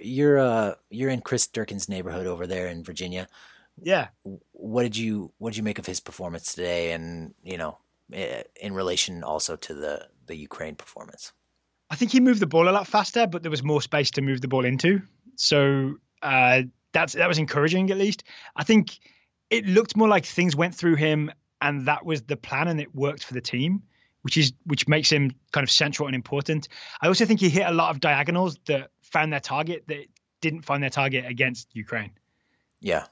in Chris Durkin's neighborhood over there in Virginia. Yeah. What did you make of his performance today, and you know, in relation also to the Ukraine performance? I think he moved the ball a lot faster, but there was more space to move the ball into. So that was encouraging, at least. I think it looked more like things went through him, and that was the plan, and it worked for the team, which makes him kind of central and important. I also think he hit a lot of diagonals that found their target that didn't find their target against Ukraine. Yeah.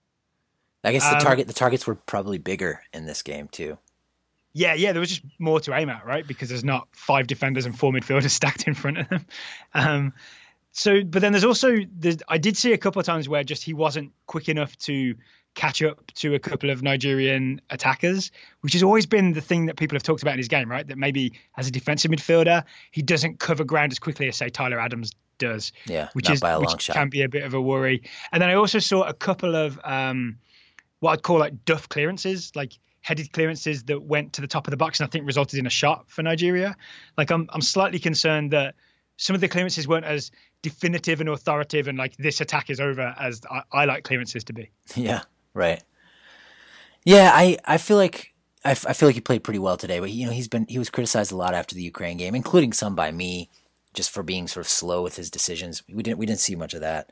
I guess the targets were probably bigger in this game too. Yeah, there was just more to aim at, right? Because there's not 5 defenders and 4 midfielders stacked in front of them. But then there's also, I did see a couple of times where just he wasn't quick enough to catch up to a couple of Nigerian attackers, which has always been the thing that people have talked about in his game, right? That maybe as a defensive midfielder, he doesn't cover ground as quickly as, say, Tyler Adams does. Yeah, which shot. Can be a bit of a worry. And then I also saw a couple of what I'd call like duff clearances, like headed clearances that went to the top of the box and I think resulted in a shot for Nigeria. Like I'm slightly concerned that some of the clearances weren't as definitive and authoritative and like this attack is over as I like clearances to be. Yeah, right. Yeah, I feel like he played pretty well today, but he was criticized a lot after the Ukraine game, including some by me, just for being sort of slow with his decisions. We didn't see much of that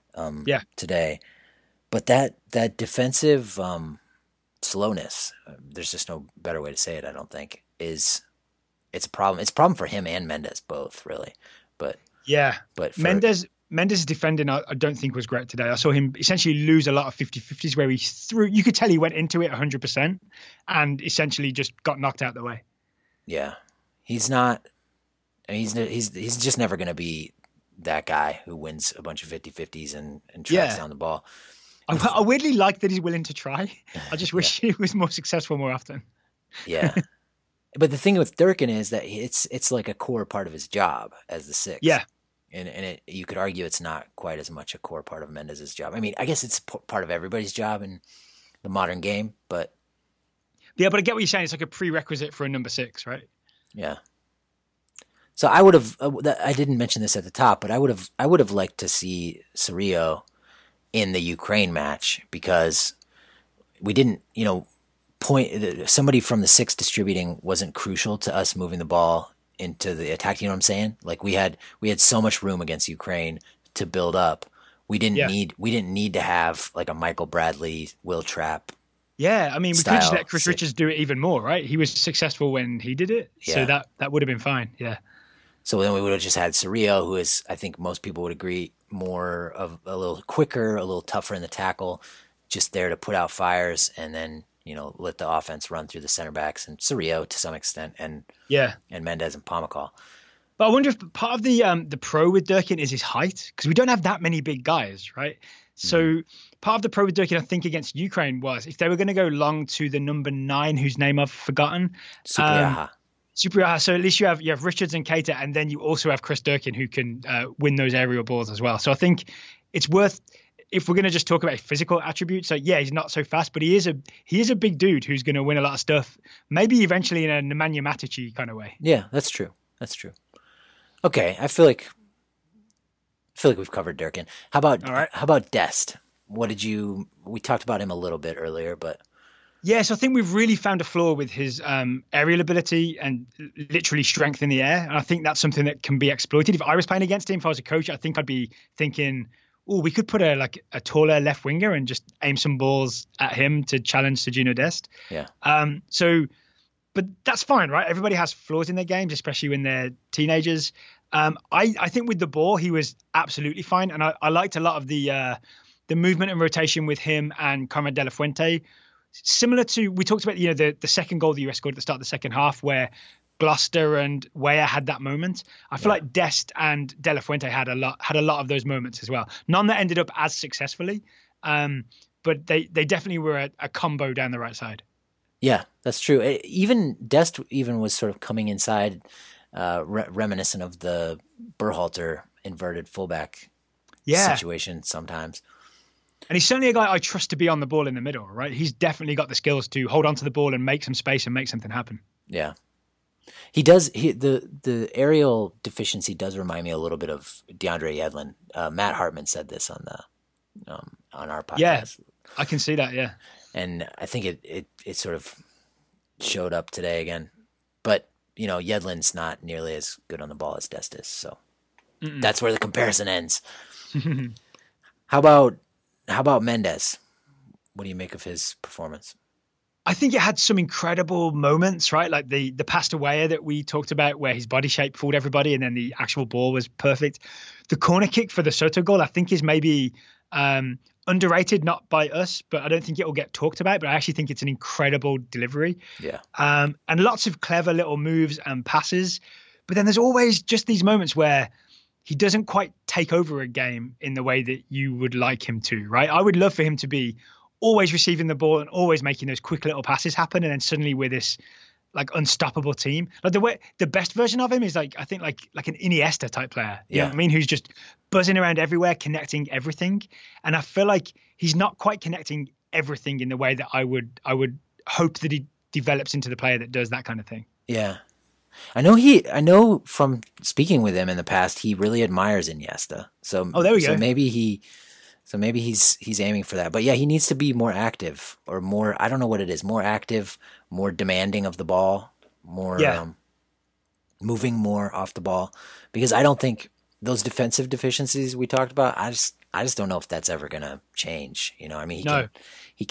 today. But that defensive slowness, there's just no better way to say it, I don't think, it's a problem. It's a problem for him and Mendes both, really. But Mendes' defending, I don't think was great today. I saw him essentially lose a lot of 50-50s where you could tell he went into it 100% and essentially just got knocked out the way. Yeah. He's just never going to be that guy who wins a bunch of 50-50s and tracks down the ball. I weirdly like that he's willing to try. I just wish he was more successful more often. Yeah. But the thing with Durkin is that it's like a core part of his job as the sixth. Yeah. And you could argue it's not quite as much a core part of Mendes' job. I mean, I guess it's part of everybody's job in the modern game, but... Yeah, but I get what you're saying. It's like a prerequisite for a number 6, right? Yeah. So I didn't mention this at the top, but I would have liked to see Cerrillo in the Ukraine match because we didn't, somebody from the six distributing wasn't crucial to us moving the ball into the attack. You know what I'm saying? Like we had so much room against Ukraine to build up. We didn't need to have like a Michael Bradley, Will Trapp. Yeah, I mean, we could just let Chris Richards do it even more, right? He was successful when he did it, so that would have been fine. Yeah. So then we would have just had Cerrillo, who is, I think most people would agree, more of a little quicker, a little tougher in the tackle, just there to put out fires and then, let the offense run through the center backs and Cerrillo to some extent and Mendez and Pomykal. But I wonder if part of the pro with Durkin is his height, because we don't have that many big guys, right? So part of the pro with Durkin, I think, against Ukraine was if they were going to go long to the number 9, whose name I've forgotten. Supriyaha. So at least you have Richards and Keita, and then you also have Chris Durkin who can win those aerial balls as well. So I think it's worth, if we're going to just talk about physical attributes, so yeah, he's not so fast, but he is a big dude who's going to win a lot of stuff, maybe eventually in a Nemanja Matic kind of way. Yeah, that's true. Okay, I feel like we've covered Durkin. How about Dest? We talked about him a little bit earlier, but yes, I think we've really found a flaw with his aerial ability and literally strength in the air. And I think that's something that can be exploited. If I was playing against him, if I was a coach, I think I'd be thinking, we could put a taller left winger and just aim some balls at him to challenge Sergiño Dest. Yeah. But that's fine, right? Everybody has flaws in their games, especially when they're teenagers. I think with the ball, he was absolutely fine. And I liked a lot of the movement and rotation with him and Conrad De La Fuente. Similar to, we talked about, the second goal the US scored at the start of the second half where Gloucester and Weah had that moment. I feel like Dest and De La Fuente had a lot of those moments as well. None that ended up as successfully, but they definitely were a combo down the right side. Yeah, that's true. Even Dest was sort of coming inside, reminiscent of the Berhalter inverted fullback situation sometimes. And he's certainly a guy I trust to be on the ball in the middle, right? He's definitely got the skills to hold on to the ball and make some space and make something happen. Yeah. He does. The aerial deficiency does remind me a little bit of DeAndre Yedlin. Matt Hartman said this on our podcast. Yeah, I can see that, yeah. And I think it sort of showed up today again. But, Yedlin's not nearly as good on the ball as Dest is. So that's where the comparison ends. How about Mendez? What do you make of his performance? I think it had some incredible moments, right? Like the pass to Weah that we talked about where his body shape fooled everybody and then the actual ball was perfect. The corner kick for the Soto goal, I think, is maybe underrated, not by us, but I don't think it will get talked about, but I actually think it's an incredible delivery. Yeah. And lots of clever little moves and passes. But then there's always just these moments where he doesn't quite take over a game in the way that you would like him to, right? I would love for him to be always receiving the ball and always making those quick little passes happen. And then suddenly we're this unstoppable team. Like the best version of him is I think like an Iniesta type player. You know what I mean? Who's just buzzing around everywhere, connecting everything. And I feel like he's not quite connecting everything in the way that I would hope that he develops into the player that does that kind of thing. Yeah. I know from speaking with him in the past, he really admires Iniesta. So there we go. So maybe he's aiming for that. But yeah, he needs to be more active or more, I don't know what it is, more active, more demanding of the ball, more moving more off the ball. Because I don't think those defensive deficiencies we talked about, I just don't know if that's ever going to change. I mean, he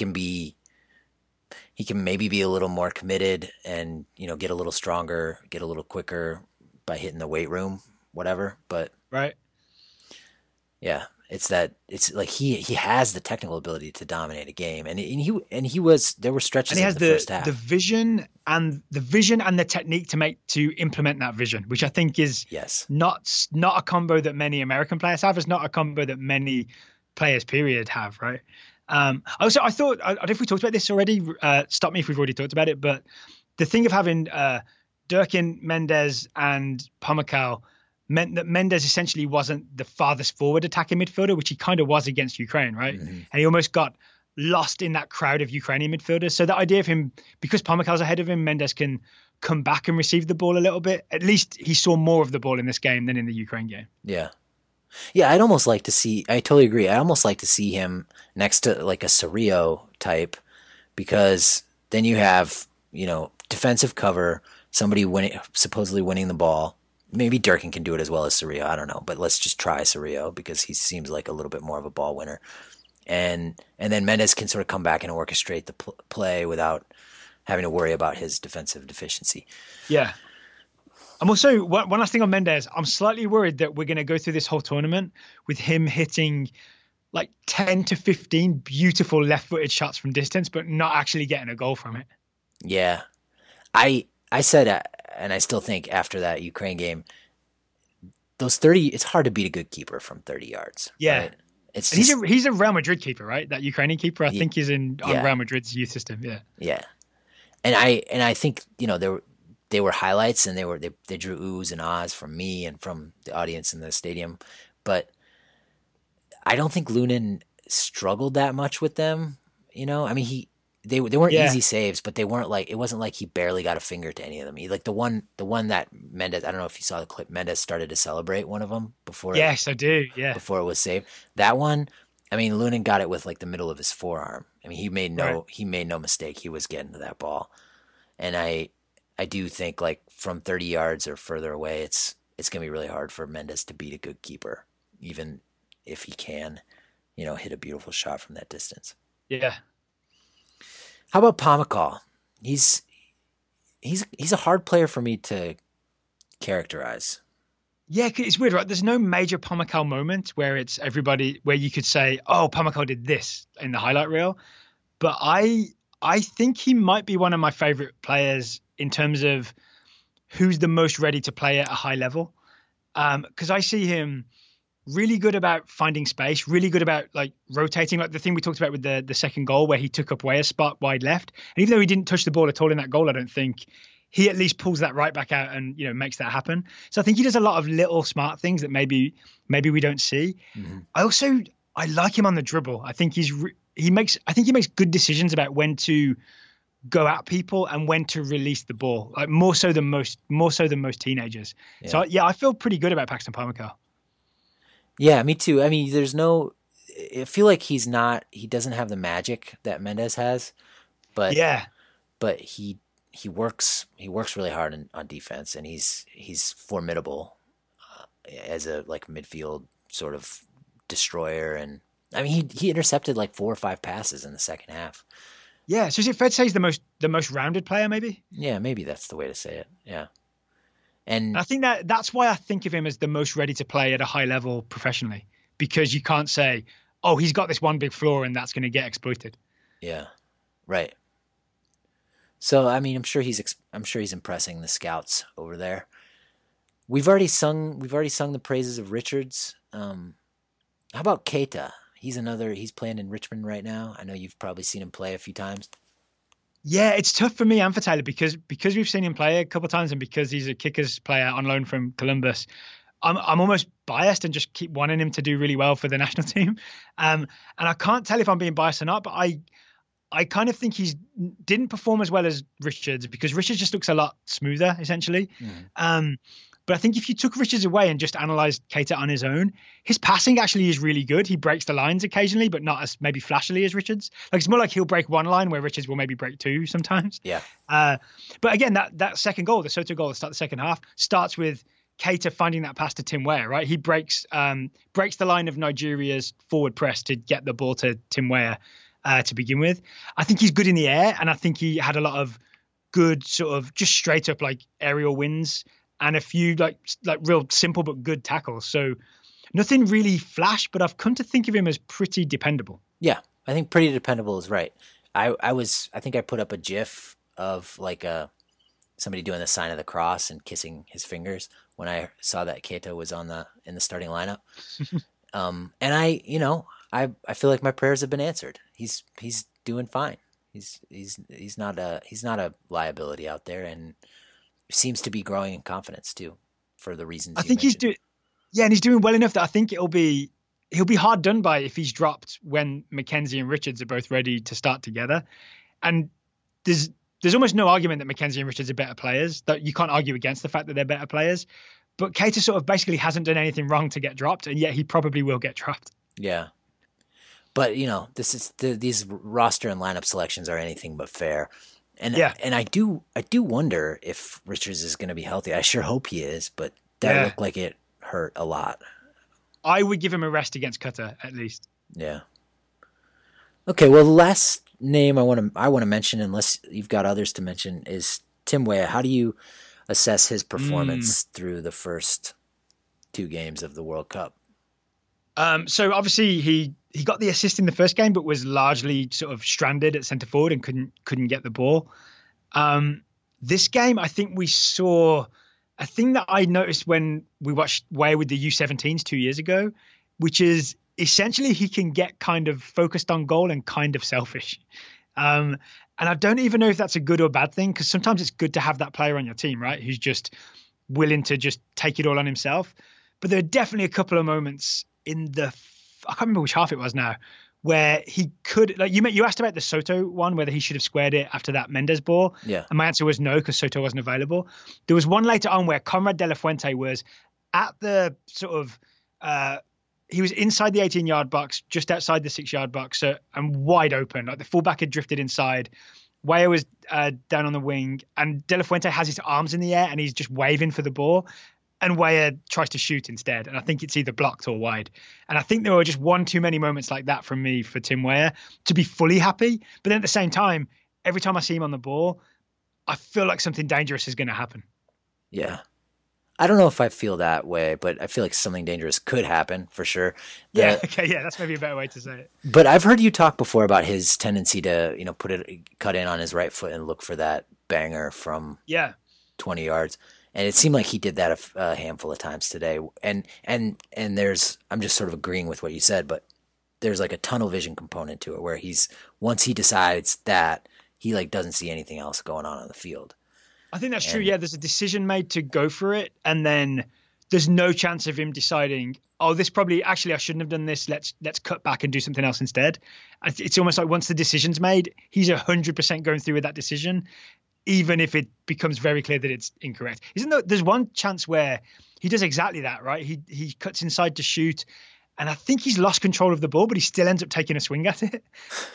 can maybe be a little more committed and, get a little stronger, get a little quicker by hitting the weight room, whatever. But right. Yeah. It's like he has the technical ability to dominate a game, and he was, there were stretches in the first half. The vision and the technique to implement that vision, which I think is not a combo that many American players have. It's not a combo that many players period have, right? Also, I thought, I don't know if we talked about this already. Stop me if we've already talked about it, but the thing of having Durkin, Mendez, and Pomykal meant that Mendez essentially wasn't the farthest forward attacking midfielder, which he kind of was against Ukraine, right? Mm-hmm. And he almost got lost in that crowd of Ukrainian midfielders. So the idea of him, because Pomakal's ahead of him, Mendez can come back and receive the ball a little bit. At least he saw more of the ball in this game than in the Ukraine game. Yeah. Yeah, I'd almost like to see. I totally agree. I almost like to see him next to like a Cerrillo type, because then you have defensive cover, somebody supposedly winning the ball. Maybe Durkin can do it as well as Cerrillo. I don't know, but let's just try Cerrillo because he seems like a little bit more of a ball winner, and then Mendes can sort of come back and orchestrate the play without having to worry about his defensive deficiency. Yeah. I'm also, one last thing on Mendes, I'm slightly worried that we're going to go through this whole tournament with him hitting like 10 to 15 beautiful left-footed shots from distance, but not actually getting a goal from it. Yeah. I said, and I still think after that Ukraine game, those 30, it's hard to beat a good keeper from 30 yards. Yeah. Right? He's a Real Madrid keeper, right? That Ukrainian keeper, I think he's on Real Madrid's youth system. Yeah. Yeah. And I think, they were highlights, and they drew oohs and ahs from me and from the audience in the stadium, but I don't think Lunin struggled that much with them. I mean, they weren't easy saves, but they weren't like, it wasn't like he barely got a finger to any of them. Like the one that Mendes, I don't know if you saw the clip, Mendes started to celebrate one of them before. Yes, I do. Yeah. Before it was saved. That one, I mean, Lunin got it with like the middle of his forearm. I mean, he made no mistake. He was getting to that ball, and I do think like from 30 yards or further away, it's going to be really hard for Mendes to beat a good keeper, even if he can, hit a beautiful shot from that distance. Yeah. How about Pomykal? He's a hard player for me to characterize. Yeah, it's weird, right? There's no major Pomykal moment where it's everybody, where you could say, oh, Pomykal did this in the highlight reel. But I think he might be one of my favorite players in terms of who's the most ready to play at a high level. Because I see him really good about finding space, really good about like rotating, like the thing we talked about with the second goal where he took up Weah's spot wide left. And even though he didn't touch the ball at all in that goal, I don't think, he at least pulls that right back out and makes that happen. So I think he does a lot of little smart things that maybe we don't see. Mm-hmm. I like him on the dribble. I think he makes good decisions about when to go at people and when to release the ball, like more so than most teenagers. Yeah. So I feel pretty good about Paxton Pomykal. Yeah, me too. I mean, I feel like he doesn't have the magic that Mendes has, but he works really hard on defense, and he's formidable as a like midfield sort of destroyer. And I mean, he intercepted like 4 or 5 passes in the second half. Yeah, so is it fair to say he's the most rounded player, maybe? Yeah, maybe that's the way to say it. Yeah. And I think that's why I think of him as the most ready to play at a high level professionally, because you can't say, oh, he's got this one big flaw and that's going to get exploited. Yeah, right. So I mean, I'm sure he's impressing the scouts over there. We've already sung the praises of Richards. How about Keita? He's playing in Richmond right now. I know you've probably seen him play a few times. Yeah, it's tough for me and for Taylor because we've seen him play a couple of times, and because he's a kickers player on loan from Columbus, I'm almost biased and just keep wanting him to do really well for the national team. And I can't tell if I'm being biased or not, but I kind of think he didn't perform as well as Richards, because Richards just looks a lot smoother, essentially. But I think if you took Richards away and just analysed Keita on his own, his passing actually is really good. He breaks the lines occasionally, but not as maybe flashily as Richards. Like it's more like he'll break one line where Richards will maybe break 2 sometimes. Yeah. But again, that second goal, the Soto goal to start the second half, starts with Keita finding that pass to Tim Weah, right? He breaks the line of Nigeria's forward press to get the ball to Tim Weah to begin with. I think he's good in the air, and I think he had a lot of good sort of just straight up like aerial wins and a few like real simple but good tackles. So nothing really flash, but I've come to think of him as pretty dependable. Yeah, I think pretty dependable is right. I think I put up a GIF of like somebody doing the sign of the cross and kissing his fingers when I saw that Keita was in the starting lineup. And I feel like my prayers have been answered. He's doing fine. He's not a liability out there, and seems to be growing in confidence too, for the reasons I think he's doing. Yeah, and he's doing well enough that I think he'll be hard done by if he's dropped when McKenzie and Richards are both ready to start together. And there's almost no argument that McKenzie and Richards are better players. That you can't argue against the fact that they're better players. But Keita sort of basically hasn't done anything wrong to get dropped, and yet he probably will get dropped. Yeah. But, this is these roster and lineup selections are anything but fair. And I do wonder if Richards is going to be healthy. I sure hope he is, but that looked like it hurt a lot. I would give him a rest against Qatar, at least. Yeah. Okay, well, the last name I want to mention, unless you've got others to mention, is Tim Weah. How do you assess his performance through the first 2 games of the World Cup? So obviously he got the assist in the first game, but was largely sort of stranded at centre forward and couldn't get the ball. This game, I think we saw a thing that I noticed when we watched Weah with the U17s 2 years ago, which is essentially he can get kind of focused on goal and kind of selfish. And I don't even know if that's a good or bad thing, because sometimes it's good to have that player on your team, right, who's just willing to just take it all on himself. But there are definitely a couple of moments in I can't remember which half it was now, where he could, like you asked about the Soto one, whether he should have squared it after that Mendes ball. Yeah. And my answer was no, because Soto wasn't available. There was one later on where Conrad De La Fuente was at the sort of, he was inside the 18-yard box, just outside the 6-yard box, and wide open. Like the fullback had drifted inside. Weah was down on the wing, and De La Fuente has his arms in the air, and he's just waving for the ball. And Weah tries to shoot instead. And I think it's either blocked or wide. And I think there were just one too many moments like that from me for Tim Weah to be fully happy. But then at the same time, every time I see him on the ball, I feel like something dangerous is going to happen. Yeah. I don't know if I feel that way, but I feel like something dangerous could happen for sure. That's maybe a better way to say it. But I've heard you talk before about his tendency to, cut in on his right foot and look for that banger from 20 yards. And it seemed like he did that a handful of times today. And there's, I'm just sort of agreeing with what you said, but there's like a tunnel vision component to it where once he decides that, he like doesn't see anything else going on the field. I think that's true. Yeah, there's a decision made to go for it, and then there's no chance of him deciding, oh, this probably actually I shouldn't have done this. Let's cut back and do something else instead. It's almost like once the decision's made, he's 100% going through with that decision, even if it becomes very clear that it's incorrect. There's one chance where he does exactly that, right? He cuts inside to shoot, and I think he's lost control of the ball, but he still ends up taking a swing at it.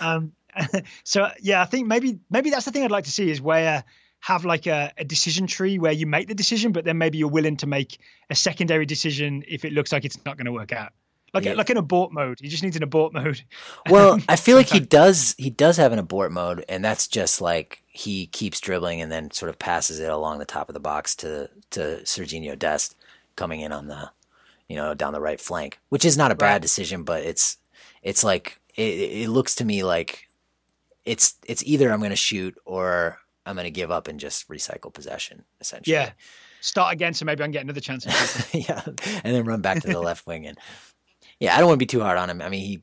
So yeah, I think maybe that's the thing I'd like to see, is where have like a decision tree where you make the decision, but then maybe you're willing to make a secondary decision if it looks like it's not going to work out. Like an abort mode. He just needs an abort mode. Well, I feel like he does have an abort mode, and that's just like he keeps dribbling and then sort of passes it along the top of the box to Serginho Dest coming in on the, down the right flank, which is not a bad decision, but it's like it looks to me like it's either I'm going to shoot or I'm going to give up and just recycle possession, essentially. Yeah. Start again, so maybe I can get another chance. Yeah. And then run back to the left wing. And yeah, I don't want to be too hard on him. I mean,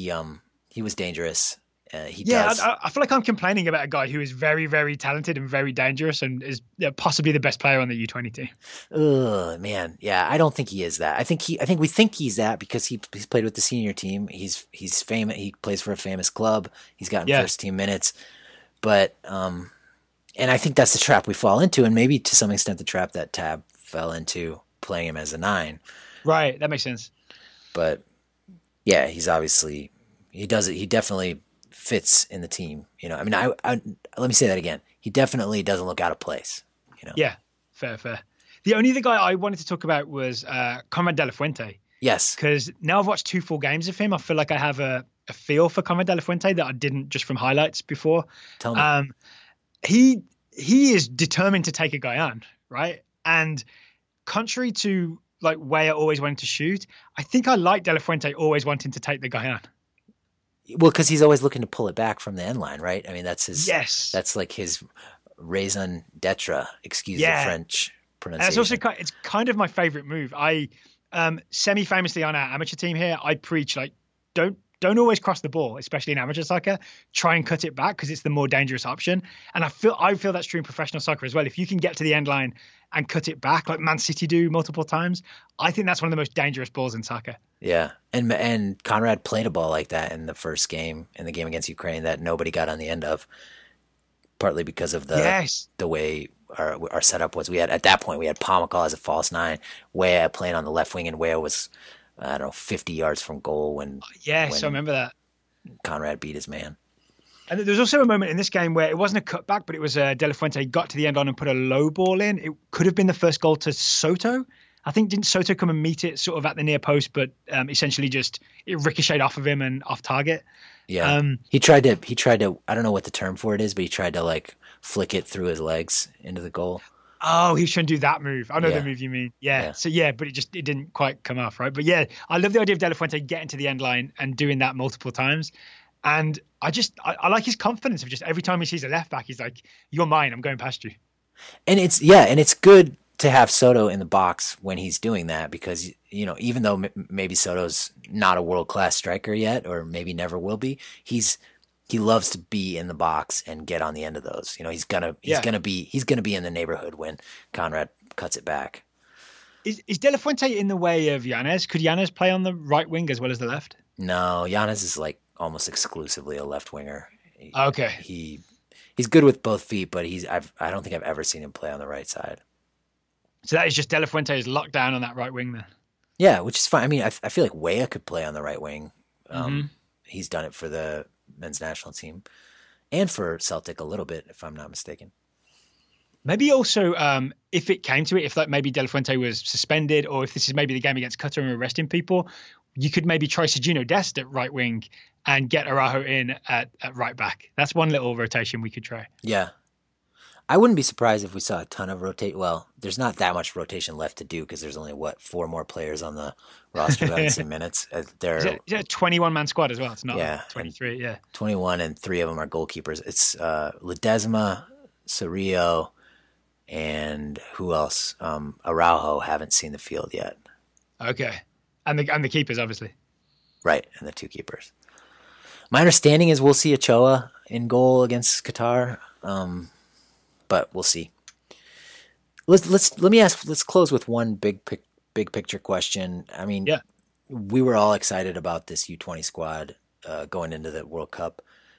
he was dangerous. I feel like I'm complaining about a guy who is very, very talented and very dangerous and is possibly the best player on the U20 team. Oh man. Yeah. I don't think he is that. I think we think he's that because he's played with the senior team. He's famous. He plays for a famous club. He's gotten first team minutes, but, and I think that's the trap we fall into, and maybe to some extent the trap that Tab fell into, playing him as a 9. Right, that makes sense. But yeah, he's obviously he definitely fits in the team. I mean, I let me say that again. He definitely doesn't look out of place. Yeah, fair. The only other guy I wanted to talk about was Conrad De La Fuente. Yes, because now I've watched 2 full games of him. I feel like I have a feel for Conrad De La Fuente that I didn't just from highlights before. Tell me. He is determined to take a guy on, right? And contrary to like Weah always wanting to shoot, I think I like De La Fuente always wanting to take the guy on. Well, because he's always looking to pull it back from the end line, right? I mean, that's his. Yes. That's like his raison d'etre. Excuse the French pronunciation. And it's also it's kind of my favorite move. I semi-famously on our amateur team here, I preach like don't always cross the ball, especially in amateur soccer. Try and cut it back because it's the more dangerous option. And I feel that's true in professional soccer as well. If you can get to the end line and cut it back like Man City do multiple times, I think that's one of the most dangerous balls in soccer. Yeah. And Conrad played a ball like that in the first game, in the game against Ukraine, that nobody got on the end of, partly because of the way our setup was. We had, at that point, we had Pomykal as a false nine, Weah playing on the left wing, and Weah was, I don't know, 50 yards from goal when Yes, I remember that. Conrad beat his man. And there was also a moment in this game where it wasn't a cutback, but it was De La Fuente got to the end on and put a low ball in. It could have been the first goal to Soto. I think didn't Soto come and meet it sort of at the near post, but essentially just it ricocheted off of him and off target. Yeah, he tried to. I don't know what the term for it is, but he tried to like flick it through his legs into the goal. Oh, he was trying to do that move. I know the move you mean. Yeah. So but it didn't quite come off, right? But yeah, I love the idea of De La Fuente getting to the end line and doing that multiple times. And I like his confidence of just every time he sees a left back, he's like, "You're mine. I'm going past you." And it's good to have Soto in the box when he's doing that, because even though maybe Soto's not a world-class striker yet, or maybe never will be, he loves to be in the box and get on the end of those. He's gonna be in the neighborhood when Conrad cuts it back. Is De La Fuente in the way of Yanez? Could Yanez play on the right wing as well as the left? No, Yanez is like almost exclusively a left winger. Okay. He's good with both feet, but I don't think I've ever seen him play on the right side. So that is just De La Fuente is locked down on that right wing then. Yeah, which is fine. I mean, I feel like Weah could play on the right wing. He's done it for the men's national team and for Celtic a little bit, if I'm not mistaken. Maybe also, if it came to it, if like maybe De La Fuente was suspended, or if this is maybe the game against Qatar and we're arresting people, you could maybe try Sergiño Dest at right wing and get Araujo in at right back. That's one little rotation we could try. Yeah. I wouldn't be surprised if we saw a ton of rotate. Well, there's not that much rotation left to do because there's only, 4 more pleders on the roster who haven't seen minutes. Is it a 21-man squad as well? It's not 23, 21, and 3 of them are goalkeepers. It's Ledesma, Cerrillo, and who else? Araujo haven't seen the field yet. Okay. And the keepers, obviously. Right, and the 2 keepers. My understanding is we'll see Ochoa in goal against Qatar. But we'll see. Let's close with one big picture question. I mean, we were all excited about this U20 squad going into the World Cup.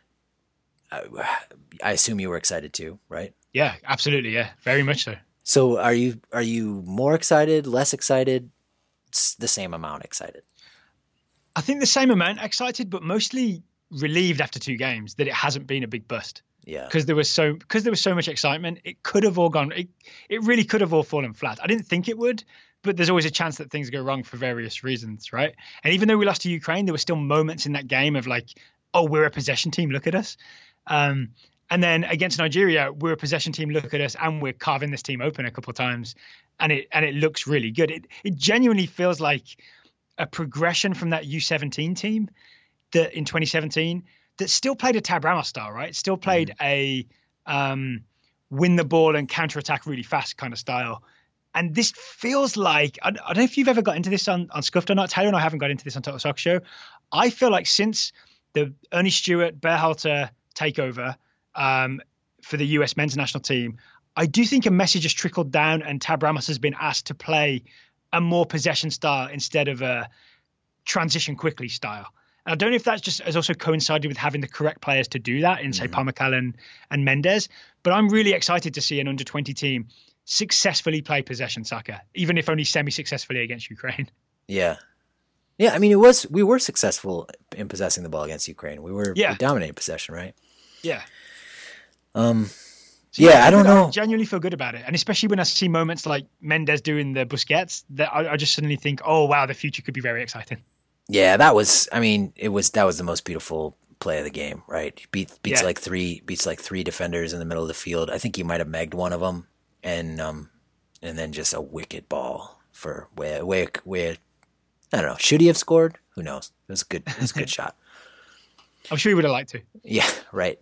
I assume you were excited too, right? Yeah, absolutely. Yeah, very much so. So are you more excited, less excited, the same amount excited? I think the same amount excited, but mostly relieved after 2 games that it hasn't been a big bust. Yeah. Because there was so much excitement. It could have all gone. It really could have all fallen flat. I didn't think it would, but there's always a chance that things go wrong for various reasons, right? And even though we lost to Ukraine, there were still moments in that game of like, oh, we're a possession team. Look at us. And then against Nigeria, we're a possession team. Look at us, and we're carving this team open a couple of times, and it looks really good. It genuinely feels like a progression from that U17 team that in 2017. That still played a Tab Ramos style, right? Still played a win the ball and counterattack really fast kind of style. And this feels like, I don't know if you've ever got into this on Scuffed or not. Taylor and I haven't got into this on Total Soccer Show. I feel like since the Ernie Stewart, Berhalter takeover for the US men's national team, I do think a message has trickled down and Tab Ramos has been asked to play a more possession style instead of a transition quickly style. And I don't know if that's just has also coincided with having the correct players to do that in, say, Pomykal and Mendes. But I'm really excited to see an under-20 team successfully play possession soccer, even if only semi-successfully against Ukraine. Yeah. Yeah, I mean, we were successful in possessing the ball against Ukraine. We dominated possession, right? Yeah. I don't know. I genuinely feel good about it. And especially when I see moments like Mendes doing the Busquets, that I just suddenly think, oh, wow, the future could be very exciting. Yeah, that was the most beautiful play of the game, right? Beats like three defenders in the middle of the field. I think he might have megged one of them, and then just a wicked ball for where I don't know. Should he have scored? Who knows? It was a good shot. I'm sure he would have liked to. Yeah, right.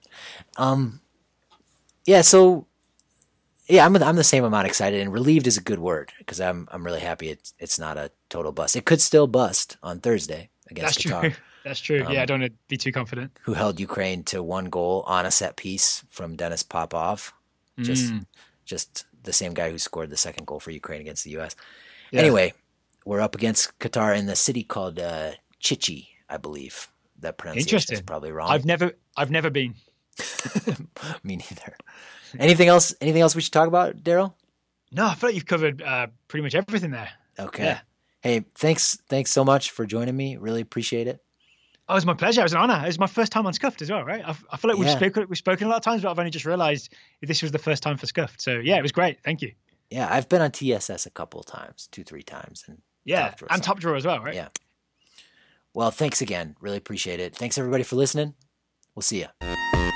So I'm the same amount excited, and relieved is a good word because I'm really happy it's not a total bust. It could still bust on Thursday against Qatar. That's true. I don't want to be too confident. Who held Ukraine to 1 goal on a set piece from Denis Popov. Just the same guy who scored the 2nd goal for Ukraine against the U.S. Yeah. Anyway, we're up against Qatar in the city called Chichi, I believe. That pronunciation is probably wrong. I've never been. Me neither. Anything else we should talk about, Daryl? No, I feel like you've covered pretty much everything there. Okay. Yeah. Hey, thanks so much for joining me. Really appreciate it. Oh, it was my pleasure. It was an honor. It was my first time on Scuffed as well, right? I feel like we've spoken a lot of times, but I've only just realized this was the first time for Scuffed. So yeah, it was great. Thank you. Yeah, I've been on TSS a couple of times, 2-3 times, and Top Drawer as well, right? Yeah. Well, thanks again. Really appreciate it. Thanks everybody for listening. We'll see you.